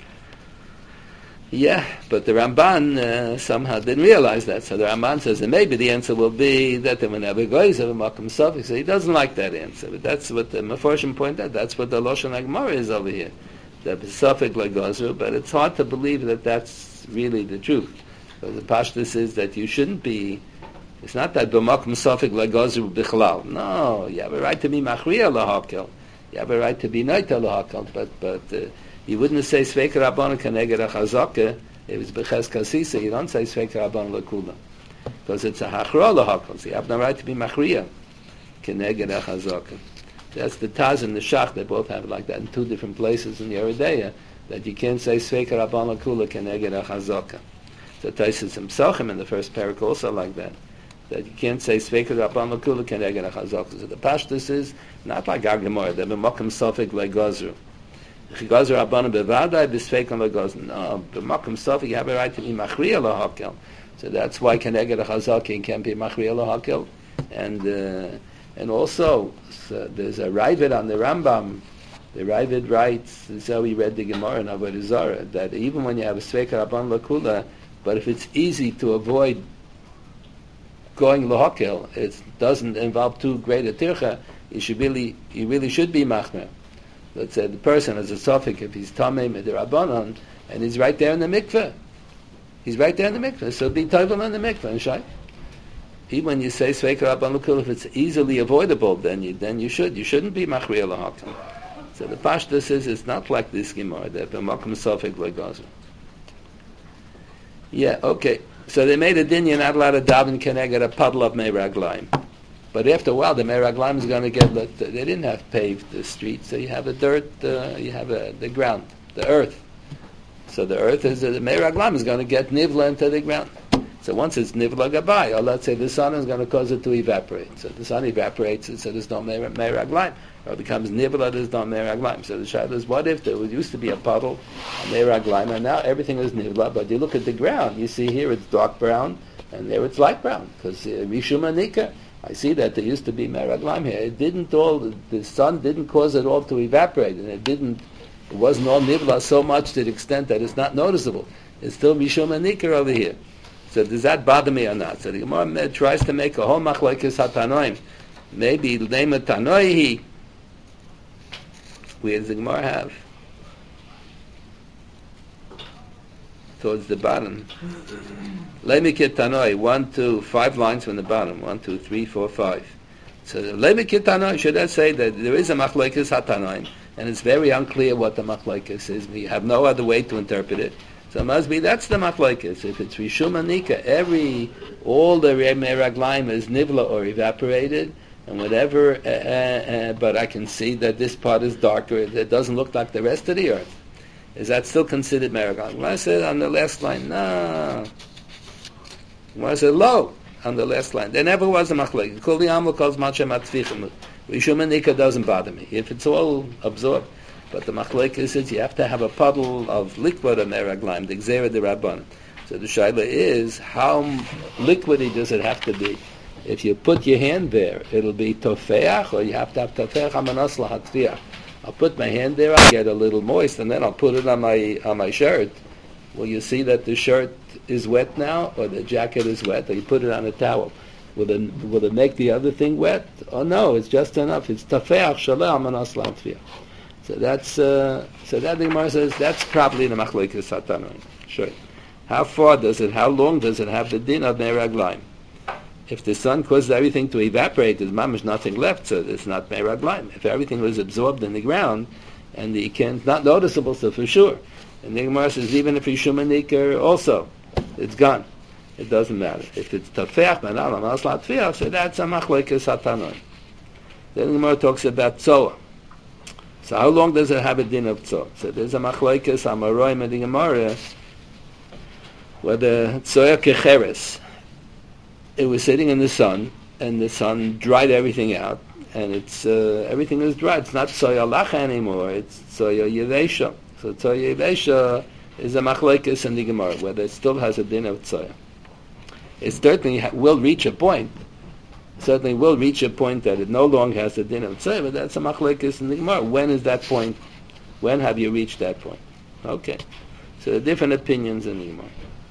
Yeah, but the Ramban uh, somehow didn't realize that. So the Ramban says that maybe the answer will be that the Menaber Goyz of a Makam Safik. So he doesn't like that answer. But that's what the Meforshim pointed out. That's what the Lashon HaGemara is over here. The Safik Lagozru. But it's hard to believe that that's really the truth. So the Pashtus is that you shouldn't be. It's not that b'makom safik lagozru bichlal. No, you have a right to be machriya lahakel. You have a right to be noita lahakel. But but uh, you wouldn't say sveika rabbanon keneged a chazaka. It was b'ches kasisa. You don't say sveika rabbanon lakula because it's a hachra lahakel. So you have no right to be machriya keneged a chazaka. That's the Taz and the Shach. They both have it like that in two different places in Yoreh De'ah, that you can't say sveika rabbanon lakula keneged a chazaka. So Taisus himself in the first parak also like that. That you can't say Sveika Rabban Lakula Keneged HaChazaka. So the Pashtus is not like our Gemara. They're b'makom safik le'gozru. Chigozru Rabbanan bevadai b'sveikan le'gozru. No, b'makom safik you have a right to be machriya lahakel. So that's why Keneged HaChazaka can't be machriya lahakel. And uh, and also so there's a Ravid on the Rambam. The Ravid writes, this is how he read the Gemara in Avodah Zarah, that even when you have a Sveika Rabban Lakula, but if it's easy to avoid going lahakel, it doesn't involve too great a tircha, you should really, you really should be machmer. Let's say the person has a suffix, if he's tamei midrabanan, and he's right there in the mikveh. He's right there in the mikveh, so be tovel in the mikveh, and shay. Even when you say sveika rabban lakul, if it's easily avoidable, then you then you should. You shouldn't be machriya lahakel. So the pashtus is, it's not like this gemara, that b'makom suffix legazer. Yeah, okay. So they made a din, you're not allowed to daven keneged a puddle of meiraglaim. But after a while, the meiraglaim is going to get, let, they didn't have paved the street, so you have a dirt, uh, you have a, the ground, the earth. So the earth is, uh, the meiraglaim is going to get nivla into the ground. So once it's nivla gabai, or let's say the sun is going to cause it to evaporate. So the sun evaporates, so there's no meiraglaim. Or it becomes nivla, there's no meiraglaim. So the shaila is, what if there was, used to be a puddle, a meiraglaim, and now everything is nivla, but you look at the ground, you see here it's dark brown, and there it's light brown, because Rishuma uh, Nika, I see that there used to be meiraglaim here. It didn't all, the sun didn't cause it all to evaporate, and it didn't, it wasn't all nivla so much to the extent that it's not noticeable. It's still Rishuma Nika over here. So does that bother me or not? So the Gemara tries to make a whole machlokes hatanoim. Maybe name a tanoihi. Where does the Gemara have? Towards the bottom. Lemikit tanoi, one, two, five lines from the bottom. One, two, three, four, five. So lemikit tanoi, should I say that there is a machlokes hatanoim, and it's very unclear what the machlokes is. We have no other way to interpret it. So it must be that's the machlokes. If it's rishum anika, every all the meraglaim is nivla or evaporated, and whatever. Uh, uh, but I can see that this part is darker. It doesn't look like the rest of the earth. Is that still considered meraglaim? I said on the last line, no. I said low on the last line. There never was a machlokes. Kol yamul calls machem atfichim. Rishum anika doesn't bother me if it's all absorbed. But the machlokes is you have to have a puddle of liquid of meraglaim, the gzera de rabban. So the shaila is, how liquidy does it have to be? If you put your hand there, it'll be tofeach, or you have to have tofeach amanas lahatfiach. I'll put my hand there, I'll get a little moist, and then I'll put it on my on my shirt. Will you see that the shirt is wet now, or the jacket is wet, or you put it on a towel? Will it, will it make the other thing wet? Oh no, it's just enough. It's tofeach shaleh amanas lahatfiach. So that's uh, so that the Gemara says that's probably the machlokes hatanoim. Sure. How far does it? How long does it have the din of meraglaim? If the sun causes everything to evaporate, there's mamish nothing left, so it's not meraglaim. If everything was absorbed in the ground and the can not noticeable, so for sure. And the Gemara says even if Rishum anika also, it's gone. It doesn't matter. If it's tafeach manal amas latfiach, so that's a machlokes hatanoim. Then the Gemara talks about tzoah. So how long does it have a din of tzoah? So there's a machlokes amaroim in the Gemara whether tzoah kecheres. It was sitting in the sun, and the sun dried everything out, and it's uh, everything is dry. It's not tzoah lacha anymore. It's tzoah yevesha. So tzoah yevesha is a machlokes in the Gemara whether it still has a din of tzoah. it certainly ha- will reach a point. Certainly will reach a point that it no longer has the din of tzei, but that's a machlekes in the Gemara. When is that point? When have you reached that point? Okay. So there are different opinions in the Gemara.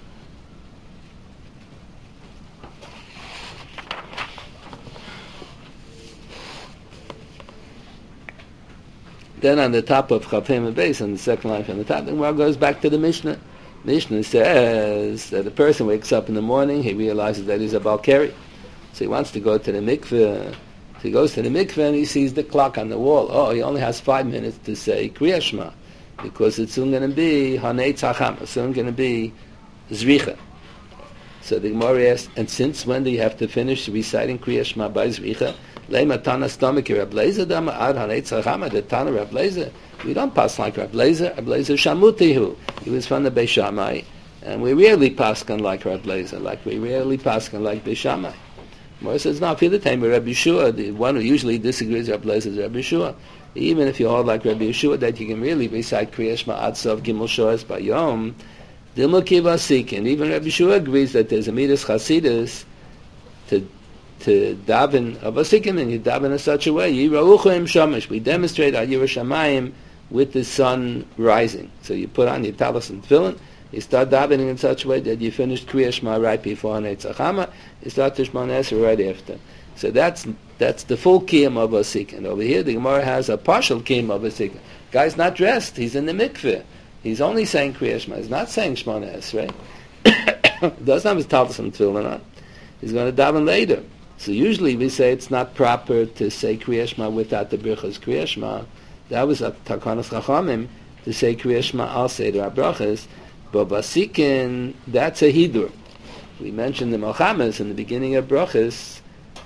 Then on the top of Chafim and Beis, on the second line from the top, the Gemara goes back to the Mishnah. Mishnah says that a person wakes up in the morning, he realizes that he's a Balkari. So he wants to go to the mikveh. So he goes to the mikveh and he sees the clock on the wall. Oh, he only has five minutes to say Kriya Shema, because it's soon going to be Hanei Tzacham, it's soon going to be Zricha. So the Gemara asks, and since when do you have to finish reciting Kriya Shema by Zricha? Leima Tana stomach Reb Leizer Dama Ad Hanei Tzacham, the Tana Reb Leizer. We don't pass like Reb Leizer. Reb Leizer Shamutihu. He was from the Beis Shammai. And we rarely pass on like Reb Leizer, like we rarely pass on like Beis Shammai. Gemara says, no, for the time of Rabbi Yeshua, the one who usually disagrees with Rabbi Leizer is Rabbi Yeshua. Even if you hold like Rabbi Yeshua, that you can really recite Kriya Shema Ad Sof Gimel Shoas Bayom, Dilma Kiva Sikin. Even Rabbi Yeshua agrees that there's a Midas Chasidus to to daven of a Sikin, and you daven in such a way. Yirauchu Im Shamash. We demonstrate our Yiras Shamayim with the sun rising. So you put on your talis and tefillin, you start davening in such a way that you finish Kriya Shema right before Hanei Tzachama, you start Tishman Esrei right after. So that's that's the full kiyum of a sikin. Over here, the Gemara has a partial kiyum of a sikin. Guy's not dressed; he's in the mikveh. He's only saying Kriya Shema. He's not saying Shemona Esrei. Doesn't have his talis and tefillin on. He's going to daven later. So usually we say it's not proper to say Kriya Shema without the birchas Kriya Shema. That was a takanas chachamim to say Kriya Shema al seder habrachas. But basikin, that's a hidur. We mentioned the Melchamas in the beginning of brachas.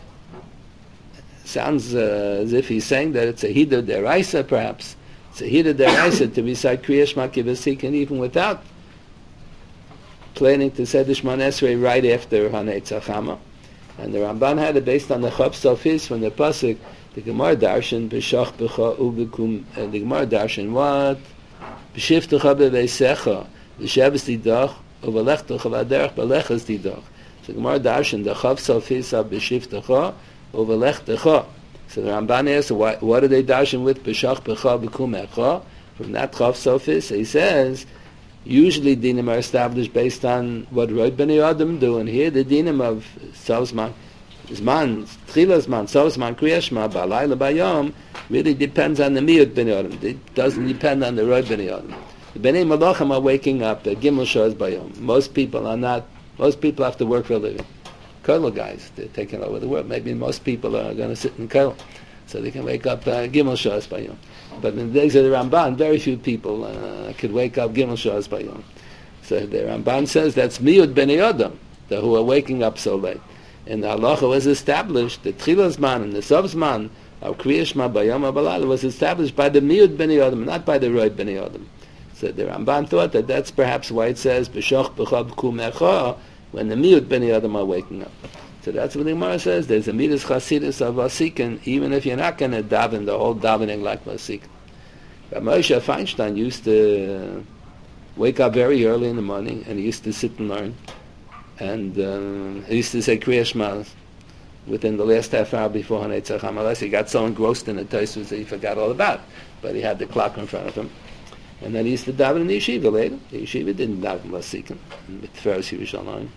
Sounds uh, as if he's saying that it's a hidur deraisa, perhaps. It's a hidur deraisa to recite Kriya Shema kibasikin even without planning to say the Shemona Esrei right after Hanei Tzachama. And the Ramban had it based on the Chav Sofis from the pasuk. The Gemara darshan b'shach b'cha u'b'kum. And the Gemara darshan what? B'shiftecha b'veisecha v'sheves tidach u'v'lechtecha v'aderech b'lechas tidach. So the Gemara darshan the Chav Sofis of b'shiftecha u'v'lechtecha. So the Ramban asks, what, what are they darshan with? B'shach b'cha b'kum echa. From that Chav Sofis, he says, usually dinim are established based on what Roid Bnei Adam do, and here the dinim of Sovzman, Zman, Tchila Zman, Sovzman, Kriya Shema, B'alayla Bayom, really depends on the Miyut Bnei Adam. It doesn't depend on the Roid Bnei Adam. The Bnei Malachim are waking up at Gimel Shoas Bayom. Most people are not, most people have to work for a living. Kollel guys, they're taking over the world. Maybe most people are going to sit in Kollel, so they can wake up uh, Gimel Shoas Bayom. But in the days of the Ramban, very few people uh, could wake up Gimel Shoas Bayom. So the Ramban says that's Miyud Bnei Adam, the who are waking up so late. And the halacha was established, the Tchilas Zman and the Sov Zman of Kriya Shema Bayom Abalala was established by the Miyud Bnei Adam, not by the Roid Bnei Adam. So the Ramban thought that that's perhaps why it says B'shoch B'chav Kum Echa, when the Miyud Bnei Adam are waking up. So that's what the Gemara says. There's a midas chasidus of vasikin, even if you're not going to daven the whole davening like vasikin. But Moshe Feinstein used to wake up very early in the morning, and he used to sit and learn. And um, he used to say Kriya Shema within the last half hour before Hanei Tzacham, unless he got so engrossed in the Tosfos that he forgot all about it. But he had the clock in front of him. And then he used to daven in the yeshiva later. The yeshiva didn't daven vasikin, with Tiferes Yerushalayim.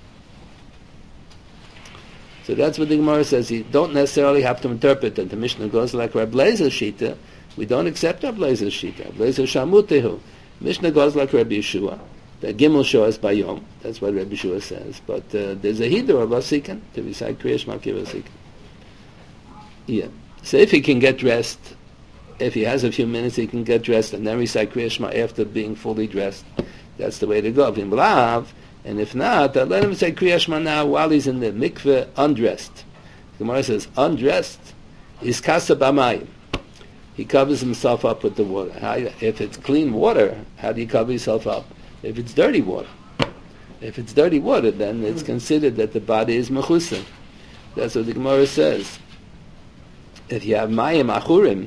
So that's what the Gemara says. You don't necessarily have to interpret that the Mishnah goes like Reb Leizer's Shita. We don't accept Reb Leizer's Shita. Reb Leizer Shamutehu. Mishnah goes like Reb Yeshua. The Gimel Shoas Bayom. That's what Reb Yeshua says. But uh, there's a hidur of Vasikan to recite Kriya Shema Vasikan. Yeah. So if he can get dressed, if he has a few minutes, he can get dressed and then recite Kriya Shema after being fully dressed. That's the way to go. V'im And if not, uh, let him say Kriya Shema now while he's in the mikveh undressed. The Gemara says, undressed is kasa b'mayim. He covers himself up with the water. How, if it's clean water, how do you cover yourself up? If it's dirty water. If it's dirty water, then it's considered that the body is mechusa. That's what the Gemara says. If you have mayim achurim,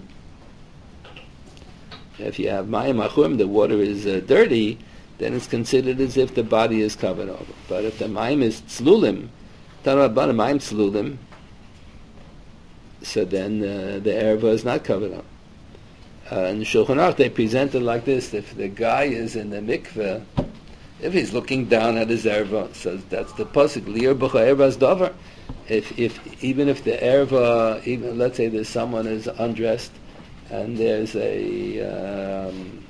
if you have mayim achurim, the water is uh, dirty, then it's considered as if the body is covered over. But if the mayim is tzlulim, Tanarabanan Maim Tzelulim, so then uh, the erva is not covered up. Uh, in the Shulchan Aruch, they present it like this: if the guy is in the mikveh, if he's looking down at his erva, so that's the pasuk li'er b'cha ervas davar. If, if even if the erva, even let's say there's someone is undressed, and there's a um,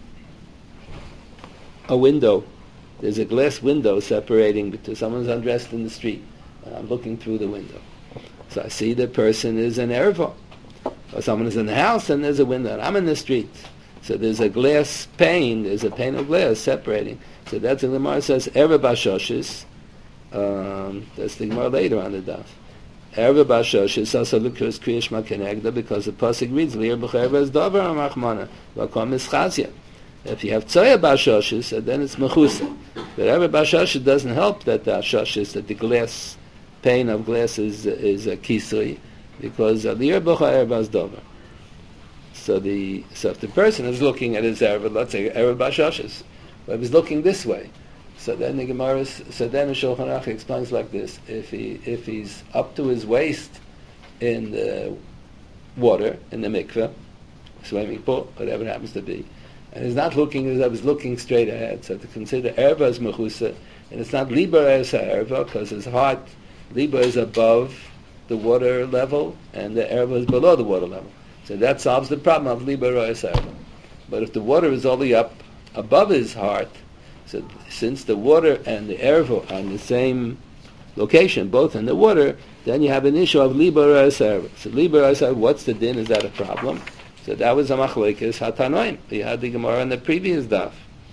a window, there's a glass window separating between someone's undressed in the street, and I'm looking through the window, so I see the person is an erva. Or someone is in the house and there's a window, and I'm in the street. So there's a glass pane, there's a pane of glass separating. So that's the Gemara says, Erva Bashoshis, um, that's the Gemara later on the daf. Erva Bashoshis, also Lukas Kriyashma Kenegda, because the Pasuk reads, Lir B'cherva is Dover Machmana, Vakom is Chazia. If you have Tzoya Bashoshis, then it's Mechusa. But Erva Bashoshis doesn't help that the Ashoshis, that the glass, pane of glass is, is a Kisui, because Lir B'cherva is Dover. So the so if the person is looking at his erva, let's say erva bashashis, but he's looking this way, so then the Gemara, is, so then the Shulchan Aruch explains like this: if he if he's up to his waist in the water in the mikveh, swimming pool, whatever it happens to be, and he's not looking as I was looking straight ahead, so to consider erva as mechusa, and it's not liber as erva because his heart liber is above the water level and the erva is below the water level. So that solves the problem of liber ro'es erva. But if the water is only up above his heart, so since the water and the erva are in the same location, both in the water, then you have an issue of liber ro'es erva. So liber ro'es erva, what's the din? Is that a problem? So that was a machlekes hatanoim. We had the Gemara in the previous daf.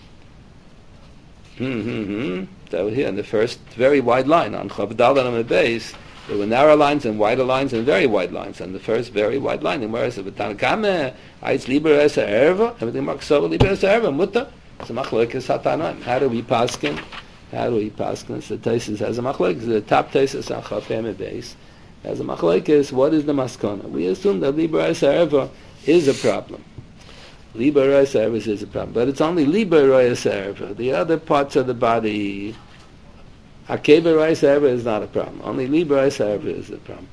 Hmm, that was here in the first very wide line on Chav Daled on the base. There were narrow lines and wider lines and very wide lines. And the first very wide line, and where is it? Tanakame, Eitz Liber Esa Erva, everything marks over Liber Esa Erva, Mutta. So machlekes hatanoim. How do we paskin? How do we paskin? So Taisus has a machlekes. The top Taisus on Chav Heme base has a machlekes. What is the maskana? We assume that Liber Esa Erva is a problem. Liber Esa Erva is a problem, but it's only Liber Esa Erva. The other parts of the body. Akeba Reis Erva is not a problem. Only Liber Reis Erva is the problem.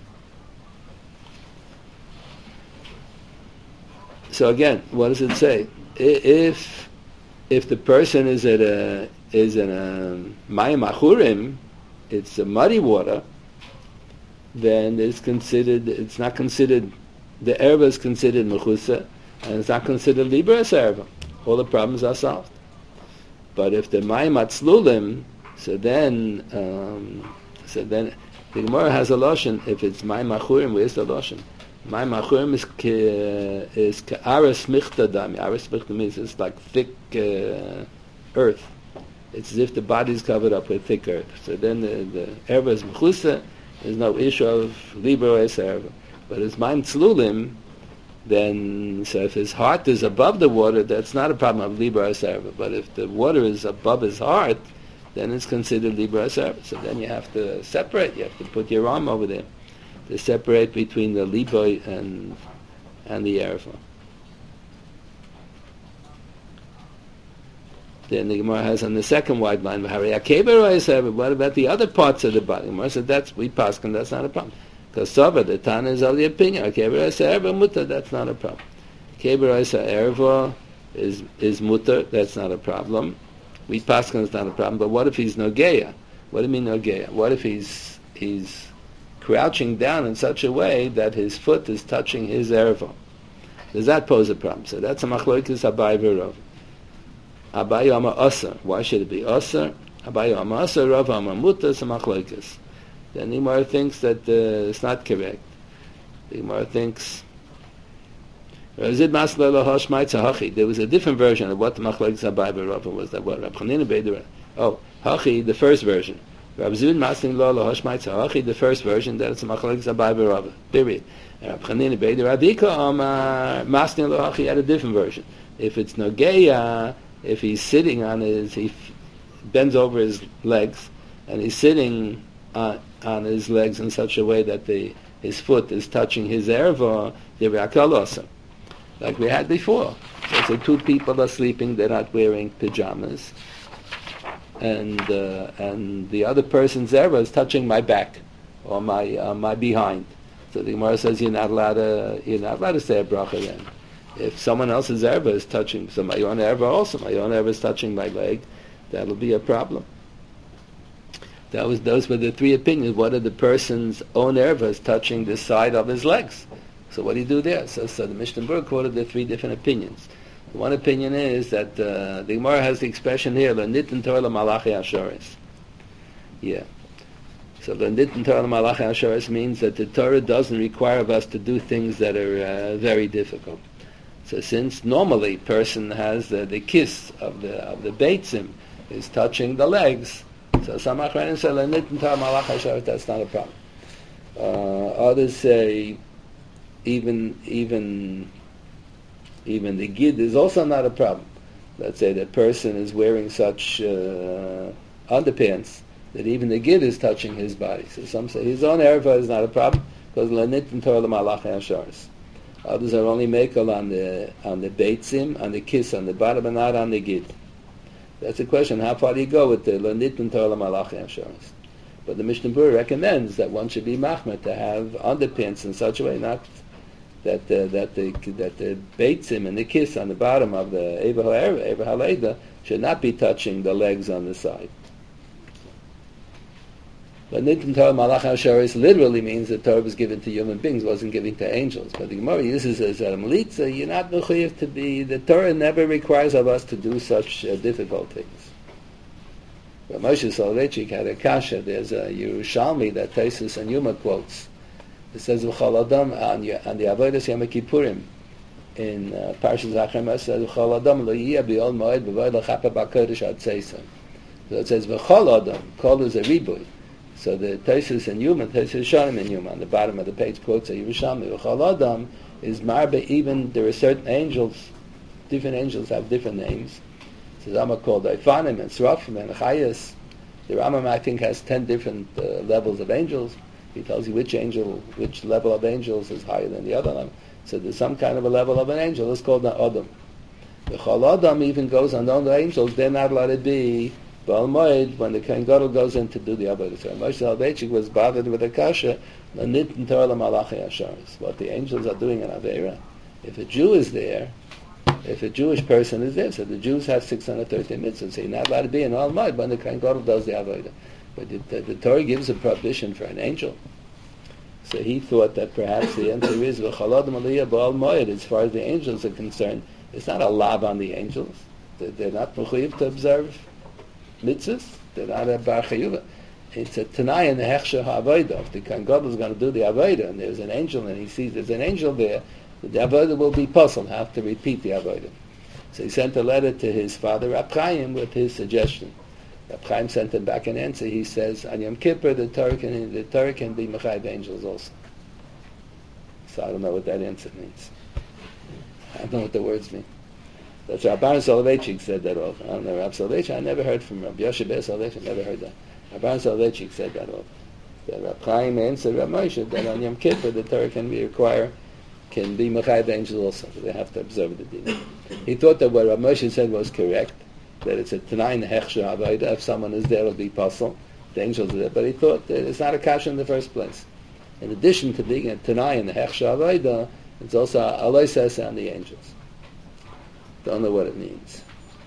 So again, what does it say? If if the person is at a is in a Mayim Achurim, it's a muddy water, then it's considered. It's not considered. The erva is considered mechusa, and it's not considered Liber Reis Erva. All the problems are solved. But if the Mayim Atzlulim, So then, um, so then, the Gemara has a lashon. If it's my machurim, where's the lashon? My machurim is ke, is ke'aras michta dami. Aras michta means it's like thick uh, earth. It's as if the body is covered up with thick earth. So then the, the erva is mechusa. There's no issue of liber es erva. But it's my tzlulim. Then, so if his heart is above the water, that's not a problem of liber es erva. But if the water is above his heart, then it's considered Liber Erva. So then you have to separate. You have to put your arm over there to separate between the Liber and and the Erva. Then the Gemara has on the second wide line, what about the other parts of the body? The Gemara said that's we paskin, that's not a problem. Because Saba, the Tana is of the opinion, Erva mutter, that's not a problem. Keber Erva is is mutter, that's not a problem. Wheat paskin is not a problem, but what if he's nogeya? What do you mean nogeya? What if he's he's crouching down in such a way that his foot is touching his erva? Does that pose a problem? So that's a machlokes Abai v'Rav. Abai amar aser. Why should it be aser? Abai amar aser, Rav amar mutar, it's a machlokes. Then the Gemara thinks that uh, it's not correct. The Gemara thinks there was a different version of what the machlokes Abai v'Rav was. That what Rab Chanina Beider. Oh, hachi, the first version. Rab Zud Maslin Lo Lahoshmaitz hachi, the first version. That it's a machlokes Abai v'Rav. Period. Rab Chanina Beider Radika Amar Maslin Lo hachi had a different version. If it's nogeya, if he's sitting on his, he f- bends over his legs, and he's sitting on, on his legs in such a way that the his foot is touching his erva, they're akalosa. Like we had before. So, so two people are sleeping, they're not wearing pajamas. and uh, and the other person's erva is touching my back or my uh, my behind. So the Gemara says you're not allowed to you're not allowed to say a bracha then. If someone else's erva is touching, so my own erva also, my own erva is touching my leg, that'll be a problem. That was those were the three opinions. What are the person's own ervas touching the side of his legs? So what do you do there? So, so the Mishnah Berurah quoted the three different opinions. One opinion is that uh, the Gemara has the expression here, "L'nitin Torah l'malachi asharis." Yeah. So "L'nitin Torah l'malachi asharis" means that the Torah doesn't require of us to do things that are uh, very difficult. So since normally person has uh, the kiss of the of the beitzim is touching the legs, so some achronim say "L'nitin Torah l'malachi asharis," that's not a problem. Uh, others say even even even the gid is also not a problem. Let's say the person is wearing such uh, underpants that even the gid is touching his body. So some say his own erva is not a problem because l'nitin Torah l'malachi asharis. Others are only makel on the on the beitzim, on the kiss on the bottom, but not on the gid. That's the question. How far do you go with the l'nitin Torah l'malachi asharis? But the Mishnah Berurah recommends that one should be machmer to have underpants in such a way, not that uh, that the that the beitzim and the kiss on the bottom of the Eva Eva Haleda should not be touching the legs on the side. But Nitin Torah Malach HaSharis literally means that Torah was given to human beings, wasn't given to angels. But the Gemara uses it as a melitza. You're not mechuyev to be. The Torah never requires of us to do such uh, difficult things. But Moshe Soloveitchik had a kasha. There's a Yerushalmi that Taisus and Yuma quotes. It says V'chol Adam on, on the Avodas Yom Kippurim in uh, Parshas Acharma. It says V'chol Adam lo yiyeh b'ol moed b'voed l'chapa b'kodesh ad seisam. So it says V'chol Adam. Kol is a ribui. So the Taisus and Yuma, Taisus Shanim and Yuma on the bottom of the page quotes a Yerushalmi. V'chol Adam is marbe. Even there are certain angels, different angels have different names. So Zama called Ifanim and Srafim and Chayas. The Rambam I think has ten different uh, levels of angels. He tells you which angel, which level of angels is higher than the other level. So there's some kind of a level of an angel. It's called an Adam. The Chol Adam even goes on the angels. They're not allowed to be Baal Moed when the Kohen Gadol goes in to do the Avodah. So Moshe Soloveitchik was bothered with the kasha, L'nitin Torah l'malachi asharis. What the angels are doing in Aveira. If a Jew is there, if a Jewish person is there, so the Jews have six hundred thirteen mitzvahs. So you're not allowed to be in Baal Moed when the Kohen Gadol does the Avodah. But the, the, the Torah gives a prohibition for an angel. So he thought that perhaps the answer is V'chol Adam aliyah b'al moed. As far as the angels are concerned, it's not a lav on the angels. They're, they're not mechuyev to observe mitzvahs. They're not a bar chayuva. It's a tanai in the hechsher ha'avodah. If the Kohen Gadol is going to do the avodah and there's an angel and he sees there's an angel there, the avodah will be puzzled, have to repeat the avodah. So he sent a letter to his father Rab Chaim with his suggestion. Rab Chaim sent him back an answer. He says, on Yom Kippur, the Torah can, the Torah can be mechayev angels also. So I don't know what that answer means. I don't know what the words mean. That's Rabban Soloveitchik said that also. I don't know, Rab Soloveitchik, I never heard from Rabbi Yoshe Ber Soloveitchik, I never heard that. Rabban Soloveitchik said that also. That Rab Chaim answered Rab Moshe that on Yom Kippur, the Torah can be required, can be mechayev angels also. So they have to observe the din. He thought that what Rab Moshe said was correct, that it's a Tanai Hechsher Avodah. If someone is there, it'll be puzzle. The angels are there. But he thought that it's not a kasha in the first place. In addition to being a Tanai in the Hechsher Avodah, it's also Aloi says on the angels. Don't know what it means.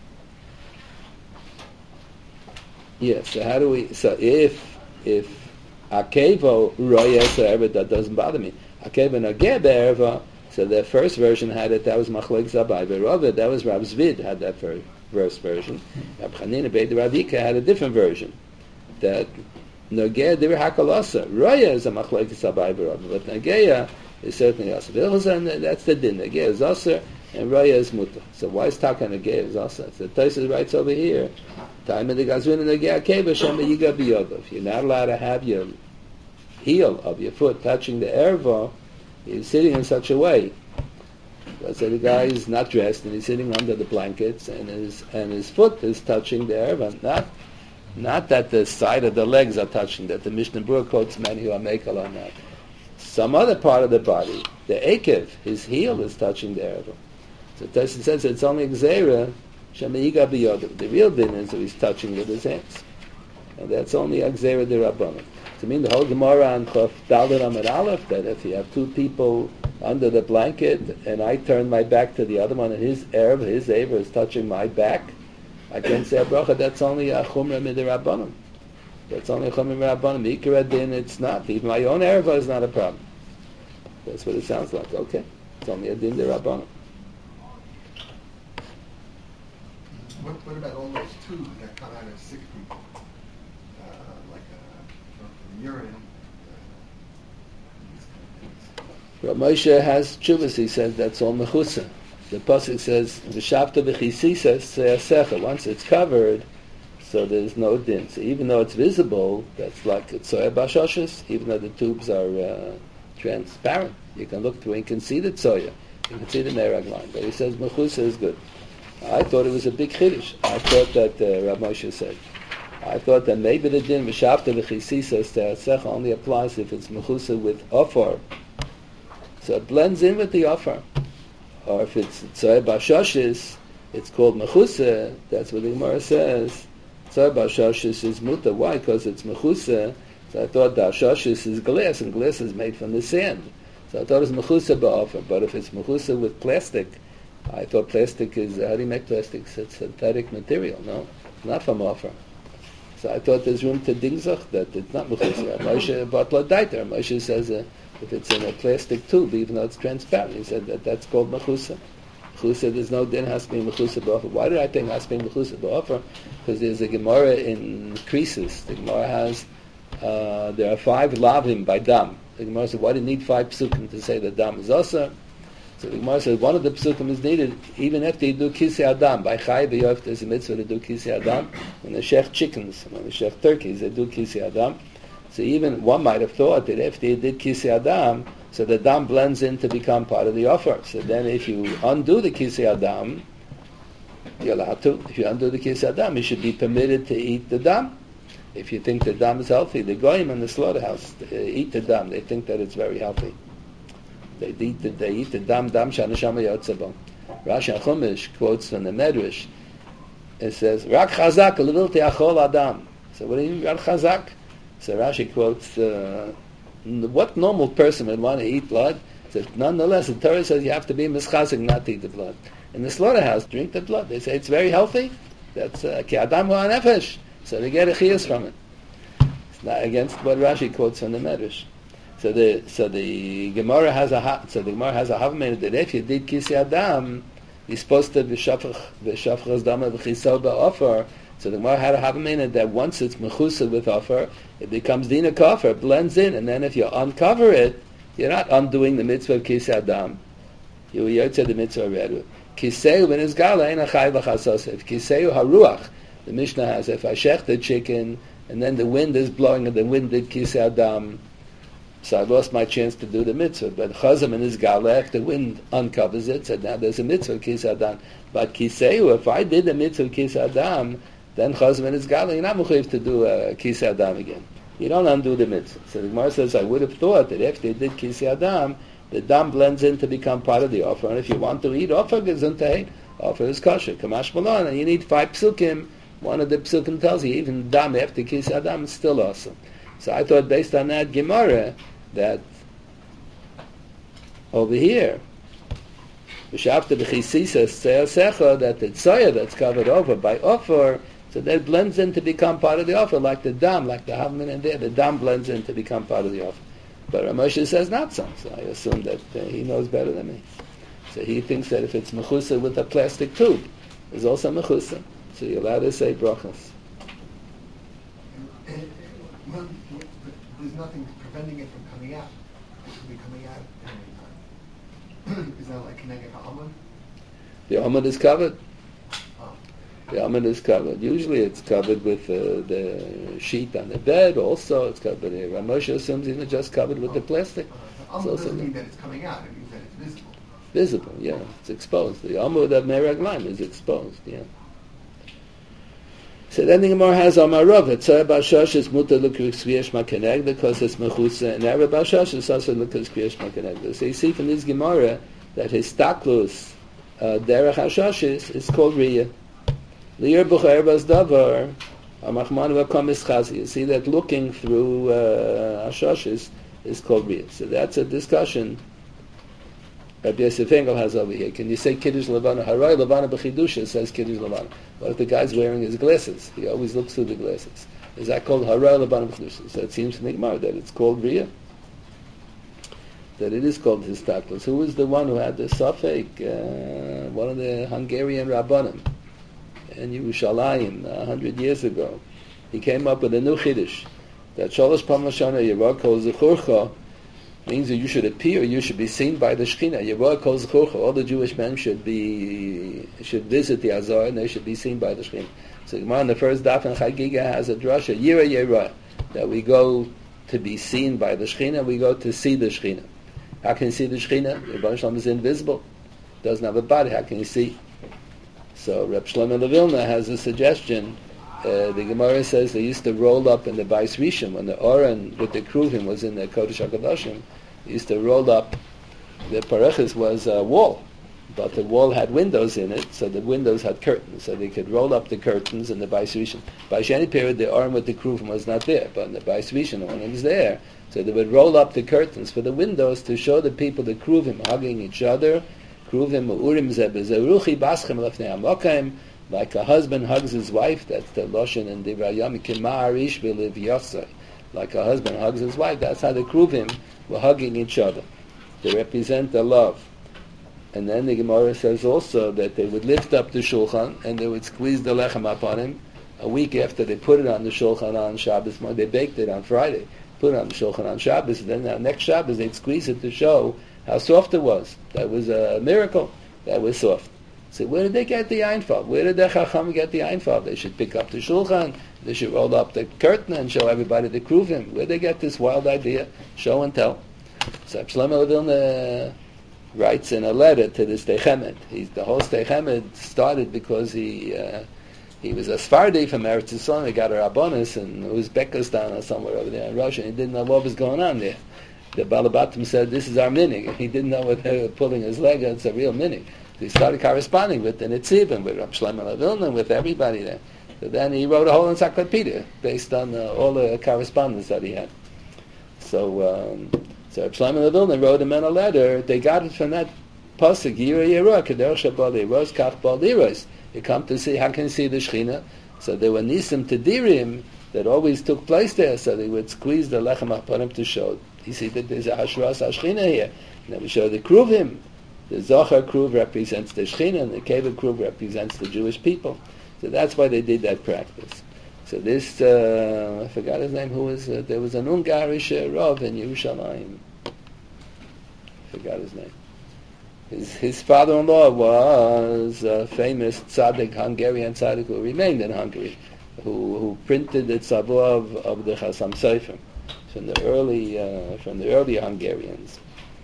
Yes, so how do we, so if, if Akevo Roya Erva, that doesn't bother me. Akevo Nogeh Be'erva, so the first version had it, that was Machlok Zabai. Be'erva, that was Rav Zvid, had that first. Verse version. Rab Chanina Beid Ravika had a different version. That Nogea Dir Hakalasa. Roya is a machlokes Abai B'Rav, but Nogea is certainly also. That's the din. Nogea is also, and Roya is muta. So why is Taka Nogea is also? So Tosfos writes over here. Time in the Gazrin and Nogea Keva Shem Yiga B'Yodov. You're not allowed to have your heel of your foot touching the erva. You're sitting in such a way. Let's say the guy is not dressed and he's sitting under the blankets and his and his foot is touching the erva. Not, not that the side of the legs are touching, that the Mishnah Berurah quotes many who are mekel on that. Some other part of the body, the akev, his heel is touching the erva. So Tosfos says it's only gzeira Shemeiga biyodov. The real din is that he's touching with his hands. And that's only Agzera de Rabbanim. To mean the whole Gemara on Chof Dalet Amud Aleph, that if you have two people under the blanket and I turn my back to the other one and his Erev, his Aver is touching my back, I can say a bracha, that's only a Chumrah Mid Rabbanim. That's only a Chumrah Mid Rabbanim. Ikra din, it's not. Even my own Erev is not a problem. That's what it sounds like. Okay. It's only a din de Rabbanim. What, what about all those tubes that come out of sick people? Uh, like uh, from urine? Uh, these kind of things. Rav Moshe has tshuvas. He says that's all mechusa. The pasuk says v'shavta v'chisisa seyasecha. Once it's covered, so there's no din. So even though it's visible, that's like tzoya bashoshes. Even though the tubes are uh, transparent, you can look through and can see the tzoya. You can see the merag line. But he says mechusa is good. I thought it was a big chiddush. I thought that uh, Rav Moshe said. I thought that maybe the din v'shavta v'chisisa seyasecha only applies if it's mechusa with ofar. So it blends in with the offer. Or if it's Tzoy Bashashis, it's called Mechusa. That's what the Gemara says. Tzoy Bashashis is Muta. Why? Because it's Mechusa. So I thought the Ashashis is glass, and glass is made from the sand. So I thought it was Mechusa ba'offer. But if it's Mechusa with plastic, I thought plastic is, how do you make plastic? It's synthetic material, no? Not from offer. So I thought there's room to dingzach that it's not Mechusa. Moshe Batla Daiter. Moshe says, uh, if it's in a plastic tube, even though it's transparent, he said that that's called mechusa. Mechusa, there's no din has to be mechusa b'offer. Why did I think it has to be mechusa b'offer? Because there's a Gemara in Creases. The Gemara has, uh, there are five lavim by dam. The Gemara said, why do you need five psukim to say that dam is asa? So the Gemara said, one of the psukim is needed even after you do kisei adam. By Chai v'yof, there's a mitzvah to do kisei adam. When they shech chickens, when they shech turkeys, they do kisei adam. So even one might have thought that if they did kisei adam, so the dam blends in to become part of the offer. So then if you undo the kisei adam, you're allowed to. If you undo the kisei adam, you should be permitted to eat the dam. If you think the dam is healthy, the goyim in the slaughterhouse uh, eat the dam. They think that it's very healthy. They eat the, they eat the dam, dam shanashama yotzabo. Rashi HaChumash quotes from the Medrash. It says, Rak chazak levil te'achol adam. So what do you mean, Rak chazak? So Rashi quotes, uh, what normal person would want to eat blood? Says, nonetheless, the Torah says you have to be mischazik not to eat the blood. In the slaughterhouse, drink the blood. They say it's very healthy. That's ki adam hu hanefesh. So they get a chiyus from it. It's not against what Rashi quotes from the Medrash. So the so the Gemara has a so the Gemara has a havamina that if you did kisei adam, you're supposed to v'shafach v'shafachas dama v'chisal ba'ofar. So the Gemara had a havamina that once it's mechusa with offer, it becomes dina kafir, blends in, and then if you uncover it, you're not undoing the mitzvah of kisei adam. You yotze the mitzvah redu. Kisei when it's gala ein achai v'chasos. If kisei haruach, the Mishnah has if I shech the chicken and then the wind is blowing and the wind did kisei adam, so I lost my chance to do the mitzvah. But chazam and his gala, if the wind uncovers it, so now there's a mitzvah kisei adam. But kisei, if I did the mitzvah kisei adam, then chazam and his gala, you're not mechuyev to do a kisei adam again. You don't undo the mitzvah. So the Gemara says, I would have thought that if they did kisei adam, the dam blends in to become part of the offer. And if you want to eat offer, gesundheit, offer is kosher. Kamash malon, and you need five psukim. One of the psukim tells you, even dam after kisei adam is still awesome. So I thought based on that Gemara, that over here, v'shavta b'chisisa seyasecha, that the tzoya that's covered over by offer, so that blends in to become part of the offer, like the dam, like the havman in there, the dam blends in to become part of the offer. But Rav Moshe says not so, so I assume that uh, he knows better than me. So he thinks that if it's mechusa with a plastic tube, it's also mechusa. So you're allowed to say brachas. Well, there's nothing preventing it from coming out. It could be coming out at any time. Is that like Keneged HaAmud? The Amud is covered. Oh. The Amud is covered. Usually it's covered with uh, the sheet on the bed. Also, it's covered. Uh, Rav Moshe assumes it's just covered with oh. the plastic. Uh, the Amud doesn't mean that it's coming out. It means that it's visible. Visible, yeah. It's exposed. The Amud of Merag Line is exposed, yeah. So then the Gemara has Amar Rav. Tzara Bashash is mutar l'kris kriyash makenegda because it's mechusa, and Erev Bashash is also l'kris kriyash makenegda. So you see from this Gemara that his taklus uh, derech hashashis is called riyah. Li'ir b'cher bas davar, ha'machmanu v'kom ischazi. You see that looking through uh, Ashoshes is called Riyah. So that's a discussion Rabbi Yosef Engel has over here. Can you say Kiddush Levana? Haray Levana b'chidusha says Kiddush Levana. What if the guy's wearing his glasses? He always looks through the glasses. Is that called Haray Levana b'chidusha? So it seems to the Gemara that it's called Riyah. That it is called Histaklos. Who was the one who had the Safek? Uh, one of the Hungarian Rabbanim in Yerushalayim a hundred years ago. He came up with a new Chiddush that Shalosh Pam Lashana Yerah Kol Zechurcha means that you should appear, you should be seen by the Shekhinah. Yerah Kol Zechurcha. All the Jewish men should be should visit the Azar and they should be seen by the Shekhinah. So Gemara in the first daf in Chagiga has a drasha Yira Yerah that we go to be seen by the Shekhinah. We go to see the Shekhinah. How can you see the Shekhinah? The Rebbeinu Shalom is invisible. Doesn't have a body. How can you see? So Reb Shlomo Levilna has a suggestion. Uh, the Gemara says they used to roll up in the Bais Rishon when the Oren with the Kruvim was in the Kodesh HaKadoshim. They used to roll up. The Parechis was a wall, but the wall had windows in it, so the windows had curtains, so they could roll up the curtains in the Bais Rishon. By Sheni period, the Oren with the Kruvim was not there, but in the Bais Rishon, when it was there, so they would roll up the curtains for the windows to show the people the Kruvim hugging each other. Kruvim urim zebezeruchi baschem lefnei hamokaim. Like a husband hugs his wife, that's the Loshen and the Rayam Kimarish Viliv Yosai. Like a husband hugs his wife, that's how the Kruvim were hugging each other. They represent the love. And then the Gemara says also that they would lift up the Shulchan and they would squeeze the Lechem upon him. A week after they put it on the Shulchan on Shabbos, they baked it on Friday, put it on the Shulchan on Shabbos, and then on next Shabbos they'd squeeze it to show how soft it was. That was a miracle. That was soft. So where did they get the Einfeld? Where did the Chacham get the Einfeld? They should pick up the Shulchan, they should roll up the curtain and show everybody the Kruvim. Where did they get this wild idea? Show and tell. So Shlomo Levilna writes in a letter to the Sdei Chemed. He's, the whole Sdei Chemed started because he uh, he was a Sfardi from Eretz Yisrael. He got a Rabbonis and Uzbekistan or somewhere over there in Russia, and he didn't know what was going on there. The Balabatim said, this is our minig, and he didn't know what they were pulling his leg. It's a real minig. He started corresponding with the Nitzivim, with Rav Shlomo Levilna, with everybody there. So then he wrote a whole encyclopedia based on uh, all the correspondence that he had. So, um, so Rav Shlomo Levilna wrote him in a letter. They got it from that pasuk, Yira Yira, Kederach Shabal Yiros, Kach Bal Yiros. You come to see, how can you see the Shechina? So there were Nisim Tedirim that always took place there, so they would squeeze the Lechem upon him to show. You see that there's a Hashras HaShechina here. And then we show the Kruvim. The Zohar Kruv represents the Shechina, and the Keva Kruv represents the Jewish people. So that's why they did that practice. So this, uh, I forgot his name, who was, uh, there was an Ungarish uh, Rav in Yerushalayim. I forgot his name. His, his father-in-law was a famous tzaddik, Hungarian tzaddik who remained in Hungary, who, who printed the tzavua of, of the Chasam Sofer from the early, uh, from the early Hungarians.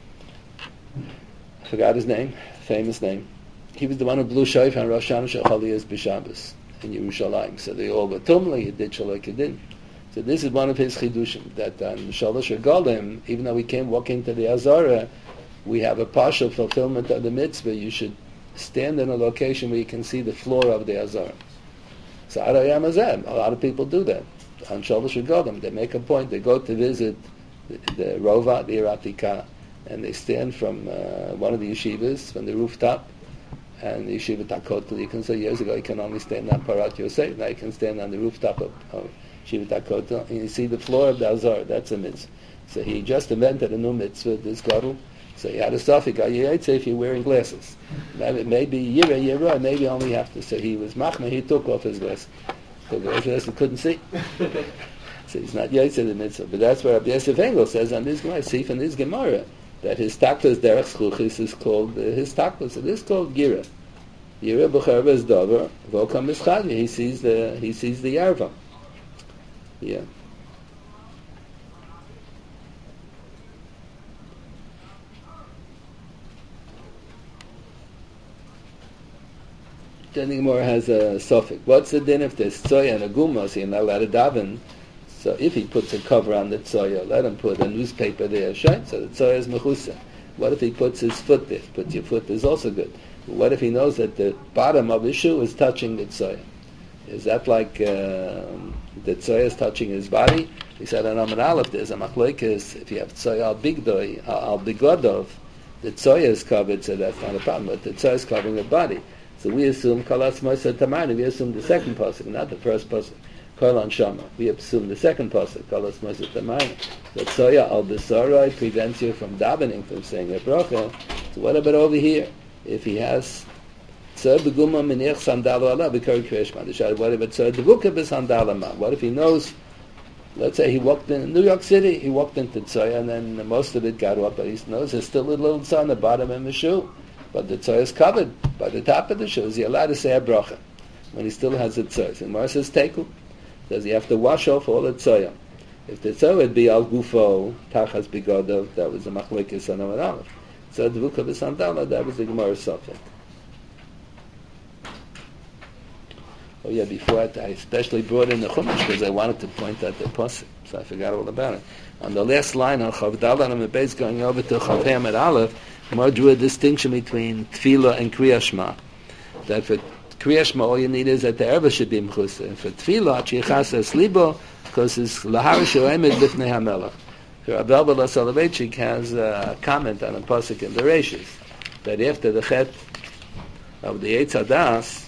Forgot his name, famous name. He was the one who blew shofar on Rosh Hashanah Shechaliyas B'Shabbos in Yerushalayim. So they all were tumli, he did shaloi kedin. So this is one of his chidushim, that on Shalosh Regalim, even though we came walking to the Azara, we have a partial fulfillment of the mitzvah. You should stand in a location where you can see the floor of the Azara. So Arayam Azem, a lot of people do that. On Shalosh Regalim, they make a point, they go to visit the, the Rova, the Iratika, and they stand from uh, one of the yeshivas, from the rooftop, and the yeshiva Takotel, you can say years ago you can only stand on Parat Yosef, now you can stand on the rooftop of, of yeshiva Takotel, and you see the floor of the Azar, that's a mitzvah. So he just invented a new mitzvah, this gadol, so he had a suffix, if you're wearing glasses. Maybe yira, yira, maybe only have to, so he was machmeh, he took off his glasses. Took off his glasses, he couldn't see. So he's not yaitze the mitzvah, but that's where Rabbi Yosef Engel says on this Gemara, see from this Gemara, that his taklas derech schluchis is called uh, his taklas. It is called gira. Gira b'cherva is davar. V'okam is chadi. He sees the he sees the yarva. Yeah. Then the Gemara has a suffix. What's the din if there's tzoya and a gumos? You're not allowed to daven. So if he puts a cover on the tzoya, let him put a newspaper there, right? So the tzoya is mechusa. What if he puts his foot there? Put your foot there is also good. But what if he knows that the bottom of his shoe is touching the tzoya? Is that like uh, the tzoya is touching his body? He said on Amar Aleph, there's a machlokes, if you have tzoya al bigdoi, al bigodov, the tzoya is covered, so that's not a problem, but the tzoya is covering the body. So we assume kalas moisa tamani, we assume the second pasuk, not the first pasuk. Kol shama. We assume the second pasuk, kalas moisa tamani. The tzoya al besaroi prevents you from davening, from saying a bracha. So what about over here? If he has tzoya beguma minich sandalo ala b'kari kriyash madashad, what if tzoya devuka b'sandalama? What if he knows? Let's say he walked in New York City, he walked into tzoya, and then most of it got up, but he knows there's still a little tzoya on the bottom of the shoe. But the tzoya is covered by the top of the shoe. Is he allowed to say a bracha when he still has the tzoya? So Gemara says teku. Does he have to wash off all the tzoya? If the tzoya would be al gufo, tachas bigodov, that was the machlokes on Amar Aleph. So the vukah b'sandala, that was the Gemara subject. Oh yeah, before I, I especially brought in the Chumash because I wanted to point out the pasuk, so I forgot all about it. On the last line on Chav Dalet on the base going over to Chav Hem at Aleph, Gemara drew a distinction between Tefillah and Kriya Shema. That for Kriya Shema, all you need is that the erva should be mchusa. And for Tefillah, Chichasa Slibo, because it's Lahar Shoemed Lifnei HaMelech. Rabbi Elba Soloveitchik has a comment on a pasuk in the Reishis, that after the chet of the Eitz Hadas,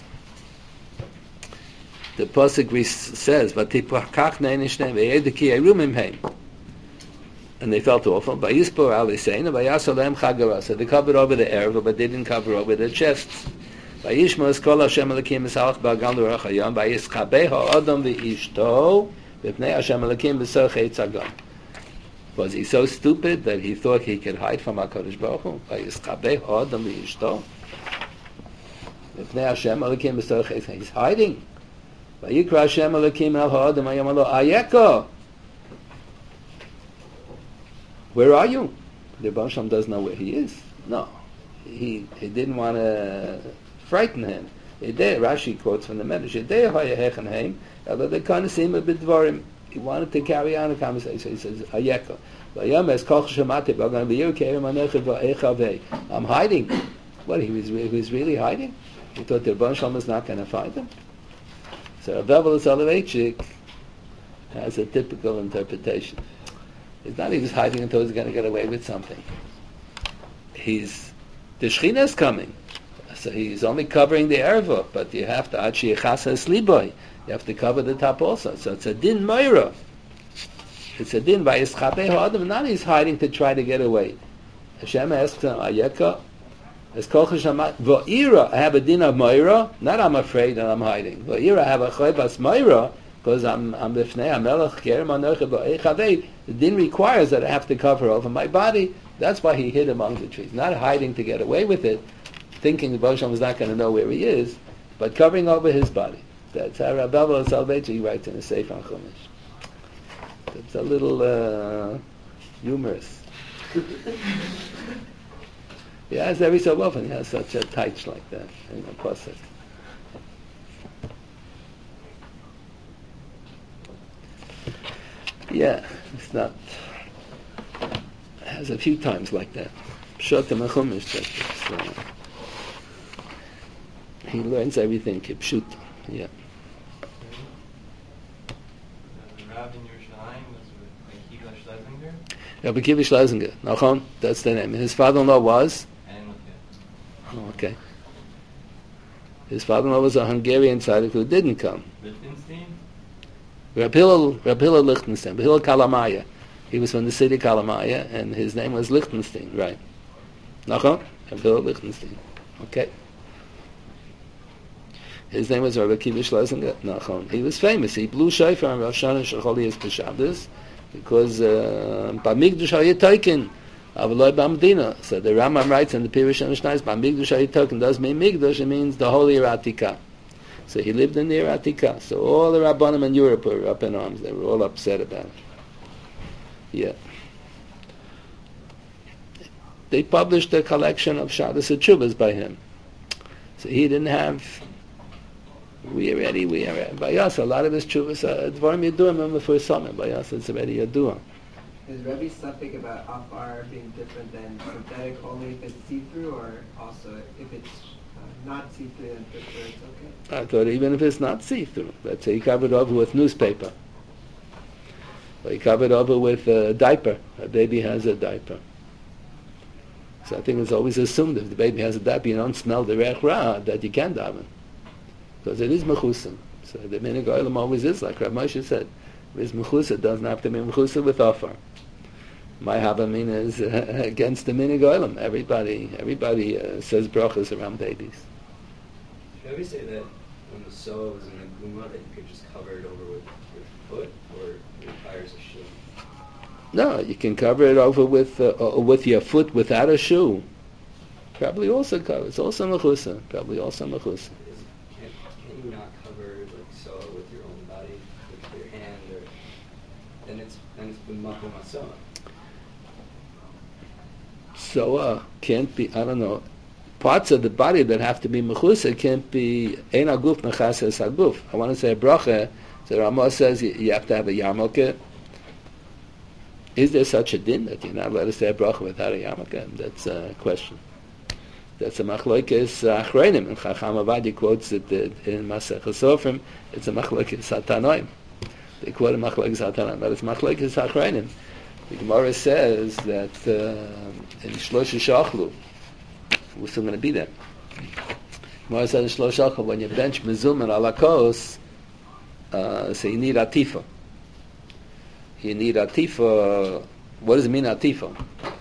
the pasuk says, "Vatipachach ne'nishneim ve'edeki erumim heim," and they felt awful. Vayispor alisein, vayasol chagara. So they covered over the erva, but they didn't cover over the chests. Vayishmos kol Hashem Elokim misalach ba'gal l'orach hayom, vayiskabeh ha'adam ve'ishto v'pnei Hashem Elokim b'soch eitz hagam. Was he so stupid that he thought he could hide from HaKadosh Baruch Hu? Vayiskabeh ha'adam ve'ishto v'pnei Hashem Elokim b'soch eitz hagam. He's hiding. Vayikra Hashem Elokim el ha'adam vayamar lo ayeka. Where are you? The Baruch Shem doesn't know where he is. No, he he didn't want to frighten him. Rashi quotes from the Medrash. Although they kind of seem a bit dvarim. He wanted to carry on a conversation. He says, "Ayeka." I'm hiding. What? He was he was really hiding. He thought the Baruch Shem was not going to find him. So Rabbi Soloveitchik has a typical interpretation. It's not he was hiding until he was going to get away with something. He's the Shechina is coming, so he's only covering the erva, but you have to achi chasa sliboy. You have to cover the top also. So it's a din moira. It's a din by ischabei ha'adam. Not he's hiding to try to get away. Hashem asks him, "Ayeka." As kol cheshamat va'ira, I have a din of moira. Not I'm afraid and I'm hiding. Va'ira, I have a choybas moira. Because I'm I'm b'fnei hamelech kerem anocha ba'echavei. The din requires that I have to cover over my body. That's why he hid among the trees, not hiding to get away with it, thinking the Baruch Shem was not going to know where he is, but covering over his body. That's how Rabbi Elba Soloveitchik writes in the Sefer on Chumash. It's a little uh, humorous. He has every so often he has such a touch like that in the pasuk. Yeah, it's not. It has a few times like that. Pshatim Chumash. That uh, he learns everything kipshut. Yeah. The Rav in Yerushalayim was with Kiva Schlesinger. Rabbi Kiva Schlesinger. Nachon, that's the name. His father-in-law was. And Oh, okay. His father-in-law was a Hungarian tzaddik who didn't come. Lichtenstein. Reb Hillel, Reb Hillel Lichtenstein, Reb Hillel Kalamaya. He was from the city Kalamaya, and his name was Lichtenstein, right? Nachon? Reb Hillel Lichtenstein. Okay. His name was Rabbi Kiva Schlesinger. Nachon. He was famous. He blew shofar on Rosh Hashanah Shecholias B'Shabbos because B'Mikdash Hayeh Token, Avaloi B'Amdina. So the Rambam writes in the Pirush and Mishnayos, B'Mikdash Hayeh Token doesn't mean Mikdash, it means the holy Ratika. So he lived in the Ratika. So all the Rabbanim in Europe were up in arms. They were all upset about it. Yeah. They published a collection of Shabbos Tshuvas by him. So he didn't have. We already, we are by us. A lot of his Tshuvas are Dvarim Yeduim and before Summit. By us, it's already Yadua. Is Rebbe's suffix about afar being different than synthetic only if it's see-through, or also if it's not see-through and for sure it's okay? I thought even if it's not see-through, let's say you cover it over with newspaper, or you cover it over with a diaper. A baby has a diaper. So I think it's always assumed if the baby has a diaper, you don't smell the reich ra, that you can daven, because it is mechusim. So the minhag olam always is like Rav Moshe said. If it's mechusa, it doesn't have to be mechusa with offer. My Havamina is uh, against the minhag olam. Everybody, everybody uh, says brachas around babies. Should we say that when the soa was in the guma that you could just cover it over with your foot, or it requires a shoe? No, you can cover it over with uh, uh, with your foot without a shoe. Probably also cover. It's also mechusa. Probably also mechusa. Is, can, can you not cover like soa with your own body, with your hand, or then it's then it's b'makom hasoa? So uh, can't be. I don't know. Parts of the body that have to be mechusa can't be ein aguf mechases aguf. I want to say a bracha. So Ramah says you, you have to have a yarmulke. Is there such a din that you're not allowed to say a bracha without a yarmulke? That's a question. That's a machlokes achronim. And Chacham Avadi quotes it in Masech Sofrim. It's a machlokes hatanoim. They quote a machlokes hatanoim, but it's machlokes achronim. The Gemara says that uh, in Shlosh Shachlu, we're still going to be there. Gemara says in Shlosh Shachlu, when you bench mezum and alakos, uh, so you need atifa. You need atifa. What does it mean atifa?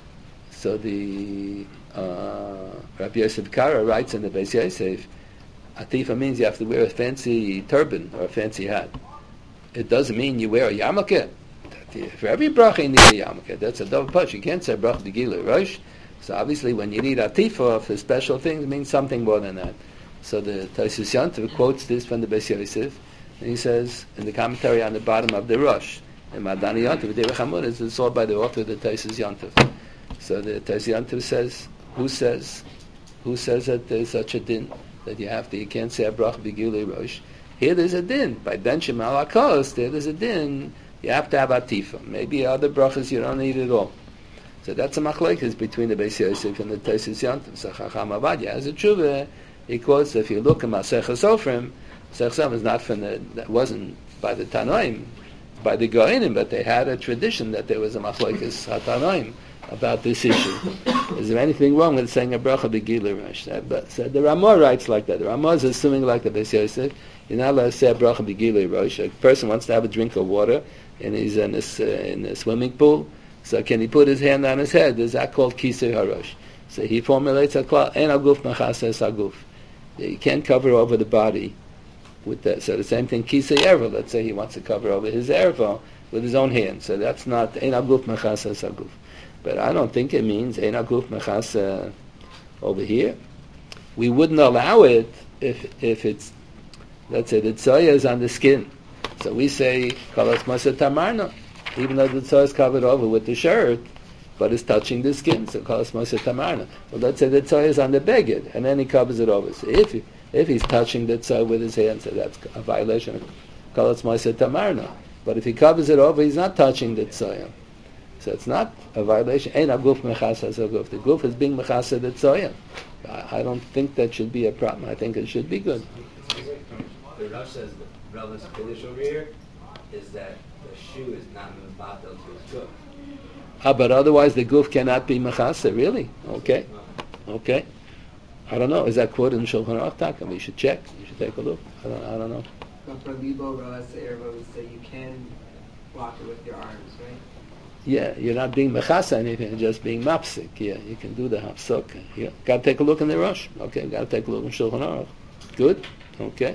So the uh, Rabbi Yosef Kara writes in the Beis Yosef, atifa means you have to wear a fancy turban or a fancy hat. It doesn't mean you wear a yarmulke. For every bracha you need a yarmulke. That's a double push. You can't say bracha d'gilui rosh. So obviously when you need atifa for special things, it means something more than that. So the Tosfos Yontif quotes this from the Beis Yosef, and he says in the commentary on the bottom of the Rosh, in Madani Yontif, the Rechamud is it's all by the author of the Tosfos Yontif. So the Tosfos Yontif says, who says, who says that there's such a din that you have to, you can't say a bracha d'gilui rosh. Here there's a din by benchim alakos. There there's a din. You have to have atifa. Maybe other brachas you don't need at all. So that's a machlokes between the Beis Yosef and the Tosfos Yontif. So Chacham Avadya has a tshuva. He quotes, if you look at Masech Sofrim, Masech Sofrim is not from the, that wasn't by the Tanoim, by the Goinim, but they had a tradition that there was a machlokes hatanoim about this issue. Is there anything wrong with saying a bracha d'gilui rosh? But so the Ramah writes like that. The Ramah is assuming like the Beis Yosef. You're not allowed to say a bracha d'gilui rosh. A person wants to have a drink of water, and he's in a, uh, in a swimming pool. So can he put his hand on his head? Is that called kisei harosh? So he formulates a klal ein aguf mechases aguf. You can't cover over the body with that. So the same thing kisei erva. Let's say he wants to cover over his erva with his own hand. So that's not ein aguf mechases aguf. But I don't think it means ein aguf mechasa over here. We wouldn't allow it if if it's, let's say the tzoya is on the skin. So we say kalas masa tamarna, even though the tzoya is covered over with the shirt, but it's touching the skin. So kalas masa tamarna. Well, let's say the tzoya is on the beged, and then he covers it over. So if he, if he's touching the tzoya with his hand, so that's a violation of kalas masa tamarna. But if he covers it over, he's not touching the tzoya. So it's not a violation. Ein aguf mechasa aguf. The guf is being mechasa the tzoya. I don't think that should be a problem. I think it should be good. The Rosh says the Rav's kiddush over here is that the shoe is not mevatel to his guf. Ah, but otherwise the guf cannot be mechasa. Really? Okay. Okay. I don't know. Is that quoted in Shulchan Aruch Taka? We should check. We should take a look. I don't. I don't know. But for Libo, Rosh, Erva, we say you can block it with your arms, right? Yeah, you're not being mechasa anything, you're just being mapsik. Yeah, you can do the hafsok. Yeah, got to take a look in the Rosh. Okay, got to take a look in Shulchan Aruch. Good. Okay.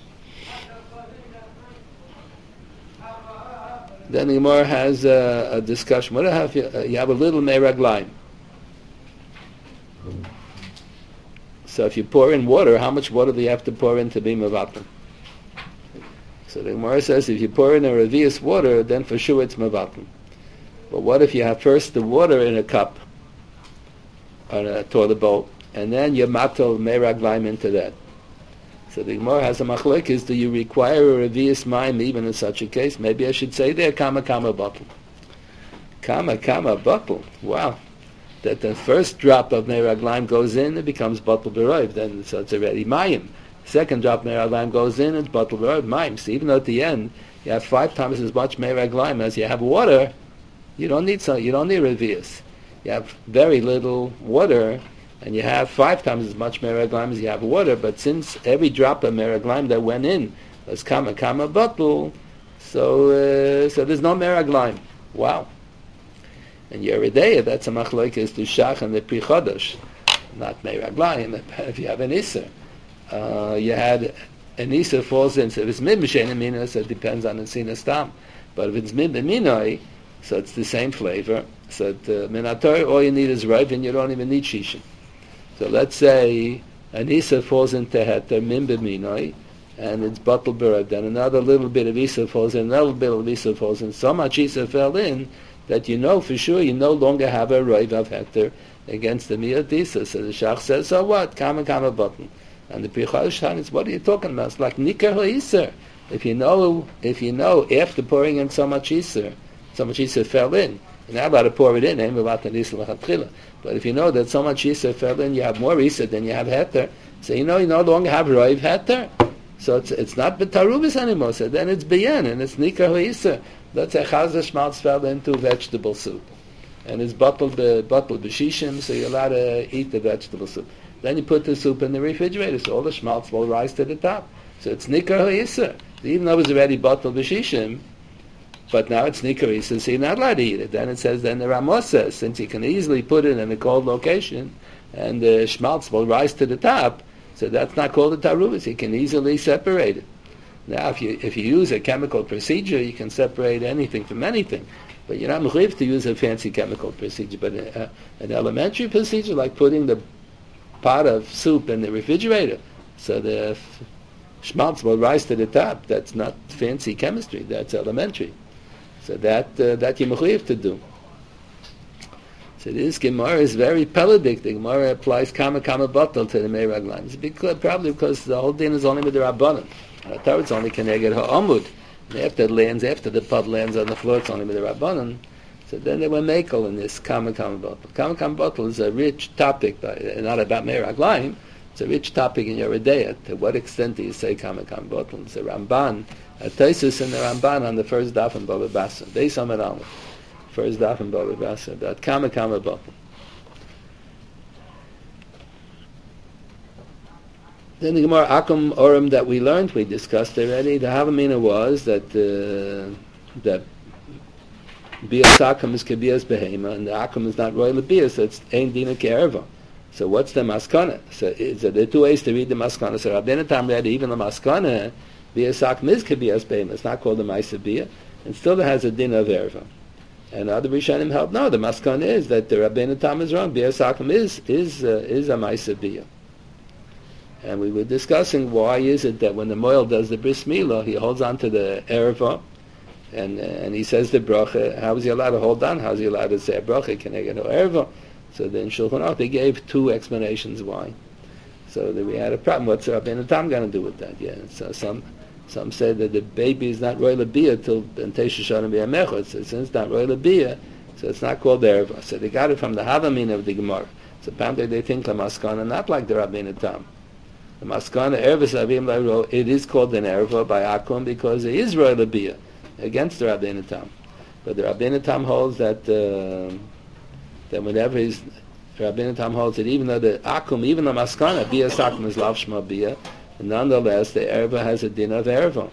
Then the Gemara has uh, a discussion. What have you? Uh, you have a little meiraglaim. So if you pour in water, how much water do you have to pour in to be mevatel? So the Gemara says if you pour in a revius water, then for sure it's mevatel. But what if you have first the water in a cup, on a toilet bowl, and then you matel meiraglaim into that? So the Gemara has a machlokes. Do you require a revius mayim even in such a case? Maybe I should say there, kama kama bottle. Kama kama bottle. Wow. that the first drop of Meraglaim goes in, it becomes Batal B'Roiv, then so it's already Mayim. Second drop of Meraglaim goes in, it's Batal B'Roiv, Mayim. So even though at the end you have five times as much Meraglaim as you have water, you don't need so you don't need Revius. You have very little water, and you have five times as much Meraglaim as you have water, but since every drop of Meraglaim that went in was Kama Kama Batal, so uh, so there's no Meraglaim. Wow. And Yeridea, that's a machlokes to Shach and the Pri Chodesh, not Meraglaim. If you have an Isser, uh, you had an Isser falls in. So if it's Mid B'Shein Minoi, so it depends on the Sinas Tam. But if it's Mid B'Minoi, so it's the same flavor. So the Minator, all you need is Rav, and you don't even need Shishin. So let's say an Isser falls into Heter Mid B'Minoi, and it's Batal B'Rav. Then another little bit of Isser falls in, another bit of Isser falls in. So much Isser fell in that you know for sure you no longer have a Rav of Heter against the Miyat Isser. So the Shach says, so what? Kama Kama Batal. And the Pri Chodesh is, what are you talking about? It's like Nikar HaIsser. If you know, if you know after pouring in so much Isser, so much Isser fell in, you're not allowed to pour it in, but if you know that so much Isser fell in, you have more Isser than you have Heter, so you know you no longer have Rav Heter. So it's it's not B'tarubis anymore, so then it's Biyan, and it's Nikar HaIsser. Let's say Chazar Schmaltz fell into vegetable soup, and it's bottled bottled b'shishim, so you're allowed to eat the vegetable soup. Then you put the soup in the refrigerator, so all the schmaltz will rise to the top. So it's Nikar HaIsser. So even though it's already bottled b'shishim, but now it's Nikar HaIsser, so you're not allowed to eat it. Then it says, then the Ramos says, since you can easily put it in a cold location, and the schmaltz will rise to the top, so that's not called a tarubis. You can easily separate it. Now, if you if you use a chemical procedure, you can separate anything from anything. But you're not mechuyev to use a fancy chemical procedure. But a, a, an elementary procedure, like putting the pot of soup in the refrigerator, so the f- schmaltz will rise to the top, that's not fancy chemistry, that's elementary. So that uh, that you're mechuyev to do. So this Gemara is very pelagic. The Gemara applies kama kama batal to the Meraglaim. It's because, probably because the whole din is only with the Rabbanan. I thought it's only Keneged HaAmud. And after it lands, after the pot lands on the floor, it's only with the Rabbanan. So then they were makel in this Kama Kama Batal. Kama Kama Batal is a rich topic, by, not about Meraglaim. It's a rich topic in Yeridea. To what extent do you say Kama Kama Batal? It's a Ramban, a Taisus and the Ramban on the first daf in Baba Basra. They sum it on. First daf in Baba Basra about Kama Kama Batal. Then the Gemara Akum Orim that we learned, we discussed already. The Havamina was that uh, that Bias Akum is Kebias Behema, and the Akum is not Royal Bias, so it's Ein Dina Ke'erva. So what's the Maskana? So is there are two ways to read the Maskana. So Rabbeinu Tam read even the Maskana, Bias Akum is Kebias Behema. It's not called the Maisa Bia, and still it has a Din of Erva. And other Rishonim held, no, the Maskana is that the Rabbeinu Tam is wrong. Bias Akum is, is, uh, is a Maisa Bia. And we were discussing why is it that when the Moel does the Bris Milah, he holds on to the Erva, and uh, and he says the Bracha. How is he allowed to hold on? How is he allowed to say a Bracha? Can I get no Erva? So then Shulchan Aruch, they gave two explanations why. So then we had a problem. What's Rabbeinu Tam going to do with that? Yeah. So some some say that the baby is not Roy Labia till B'Tei Shonim B'Yamechot. So since it's not Roy Labia, so it's not called Erva. So they got it from the Havamin of the Gemara. So apparently they think the Maskana not like the Rabbeinu Tam. The Maskana Erva Savim Lairo, it is called an Erva by Akum because it is Roy Labia against the Rabbeinu Tam. But the Rabbeinu Tam holds that uh, that whenever he's Rabbeinu Tam holds it, even though the Akum, even the Maskana, Bia Sakum is Lav Shma Bia, and nonetheless the Erva has a din of Erva.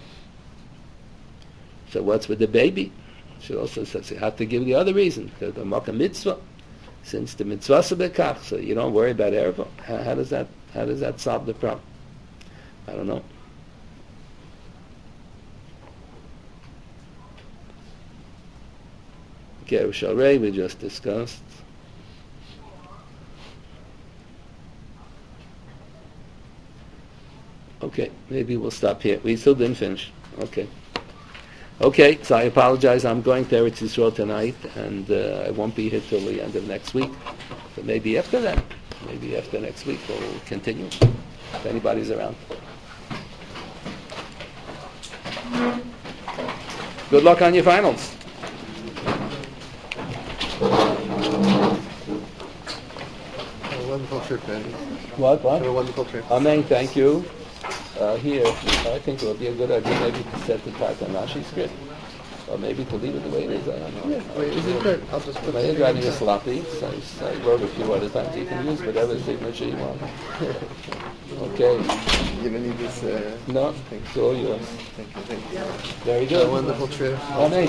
So what's with the baby? She also says you have to give the other reason, the Makkah Mitzvah. Since the Mitzvah is Bekach, so you don't worry about Erva. How, how does that How does that solve the problem? I don't know. Ger Shalrei we just discussed. Okay, maybe we'll stop here. We still didn't finish. Okay. Okay, so I apologize. I'm going to Eretz Yisrael tonight, and uh, I won't be here till the end of next week. But maybe after that. Maybe after next week we'll continue, if anybody's around. Good luck on your finals. wonderful trip, man. What, what? Have a wonderful trip. Amen, thank you. Uh, here, I think it would be a good idea maybe to set the part on Rashi's script. Or maybe to leave it the way it is, I don't know. Yeah, wait, is it good? I'll just put My it handwriting is sloppy, so I, I wrote a few other times. You can use whatever signature you want. Okay. You don't need this. Uh, No, it's all yours. Thank you, thank you. Very Have a good. wonderful trip. Amen.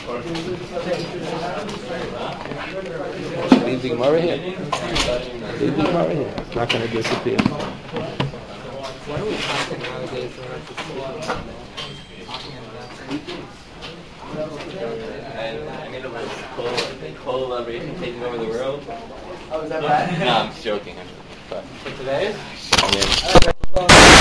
Leave the Gemara here. Leave the Gemara here. It's not going to disappear. What are we talking nowadays when we're talking about And I made a list. Coal, coal racing taking over the world. Oh, is that right? No, I'm just joking. For today? Yeah.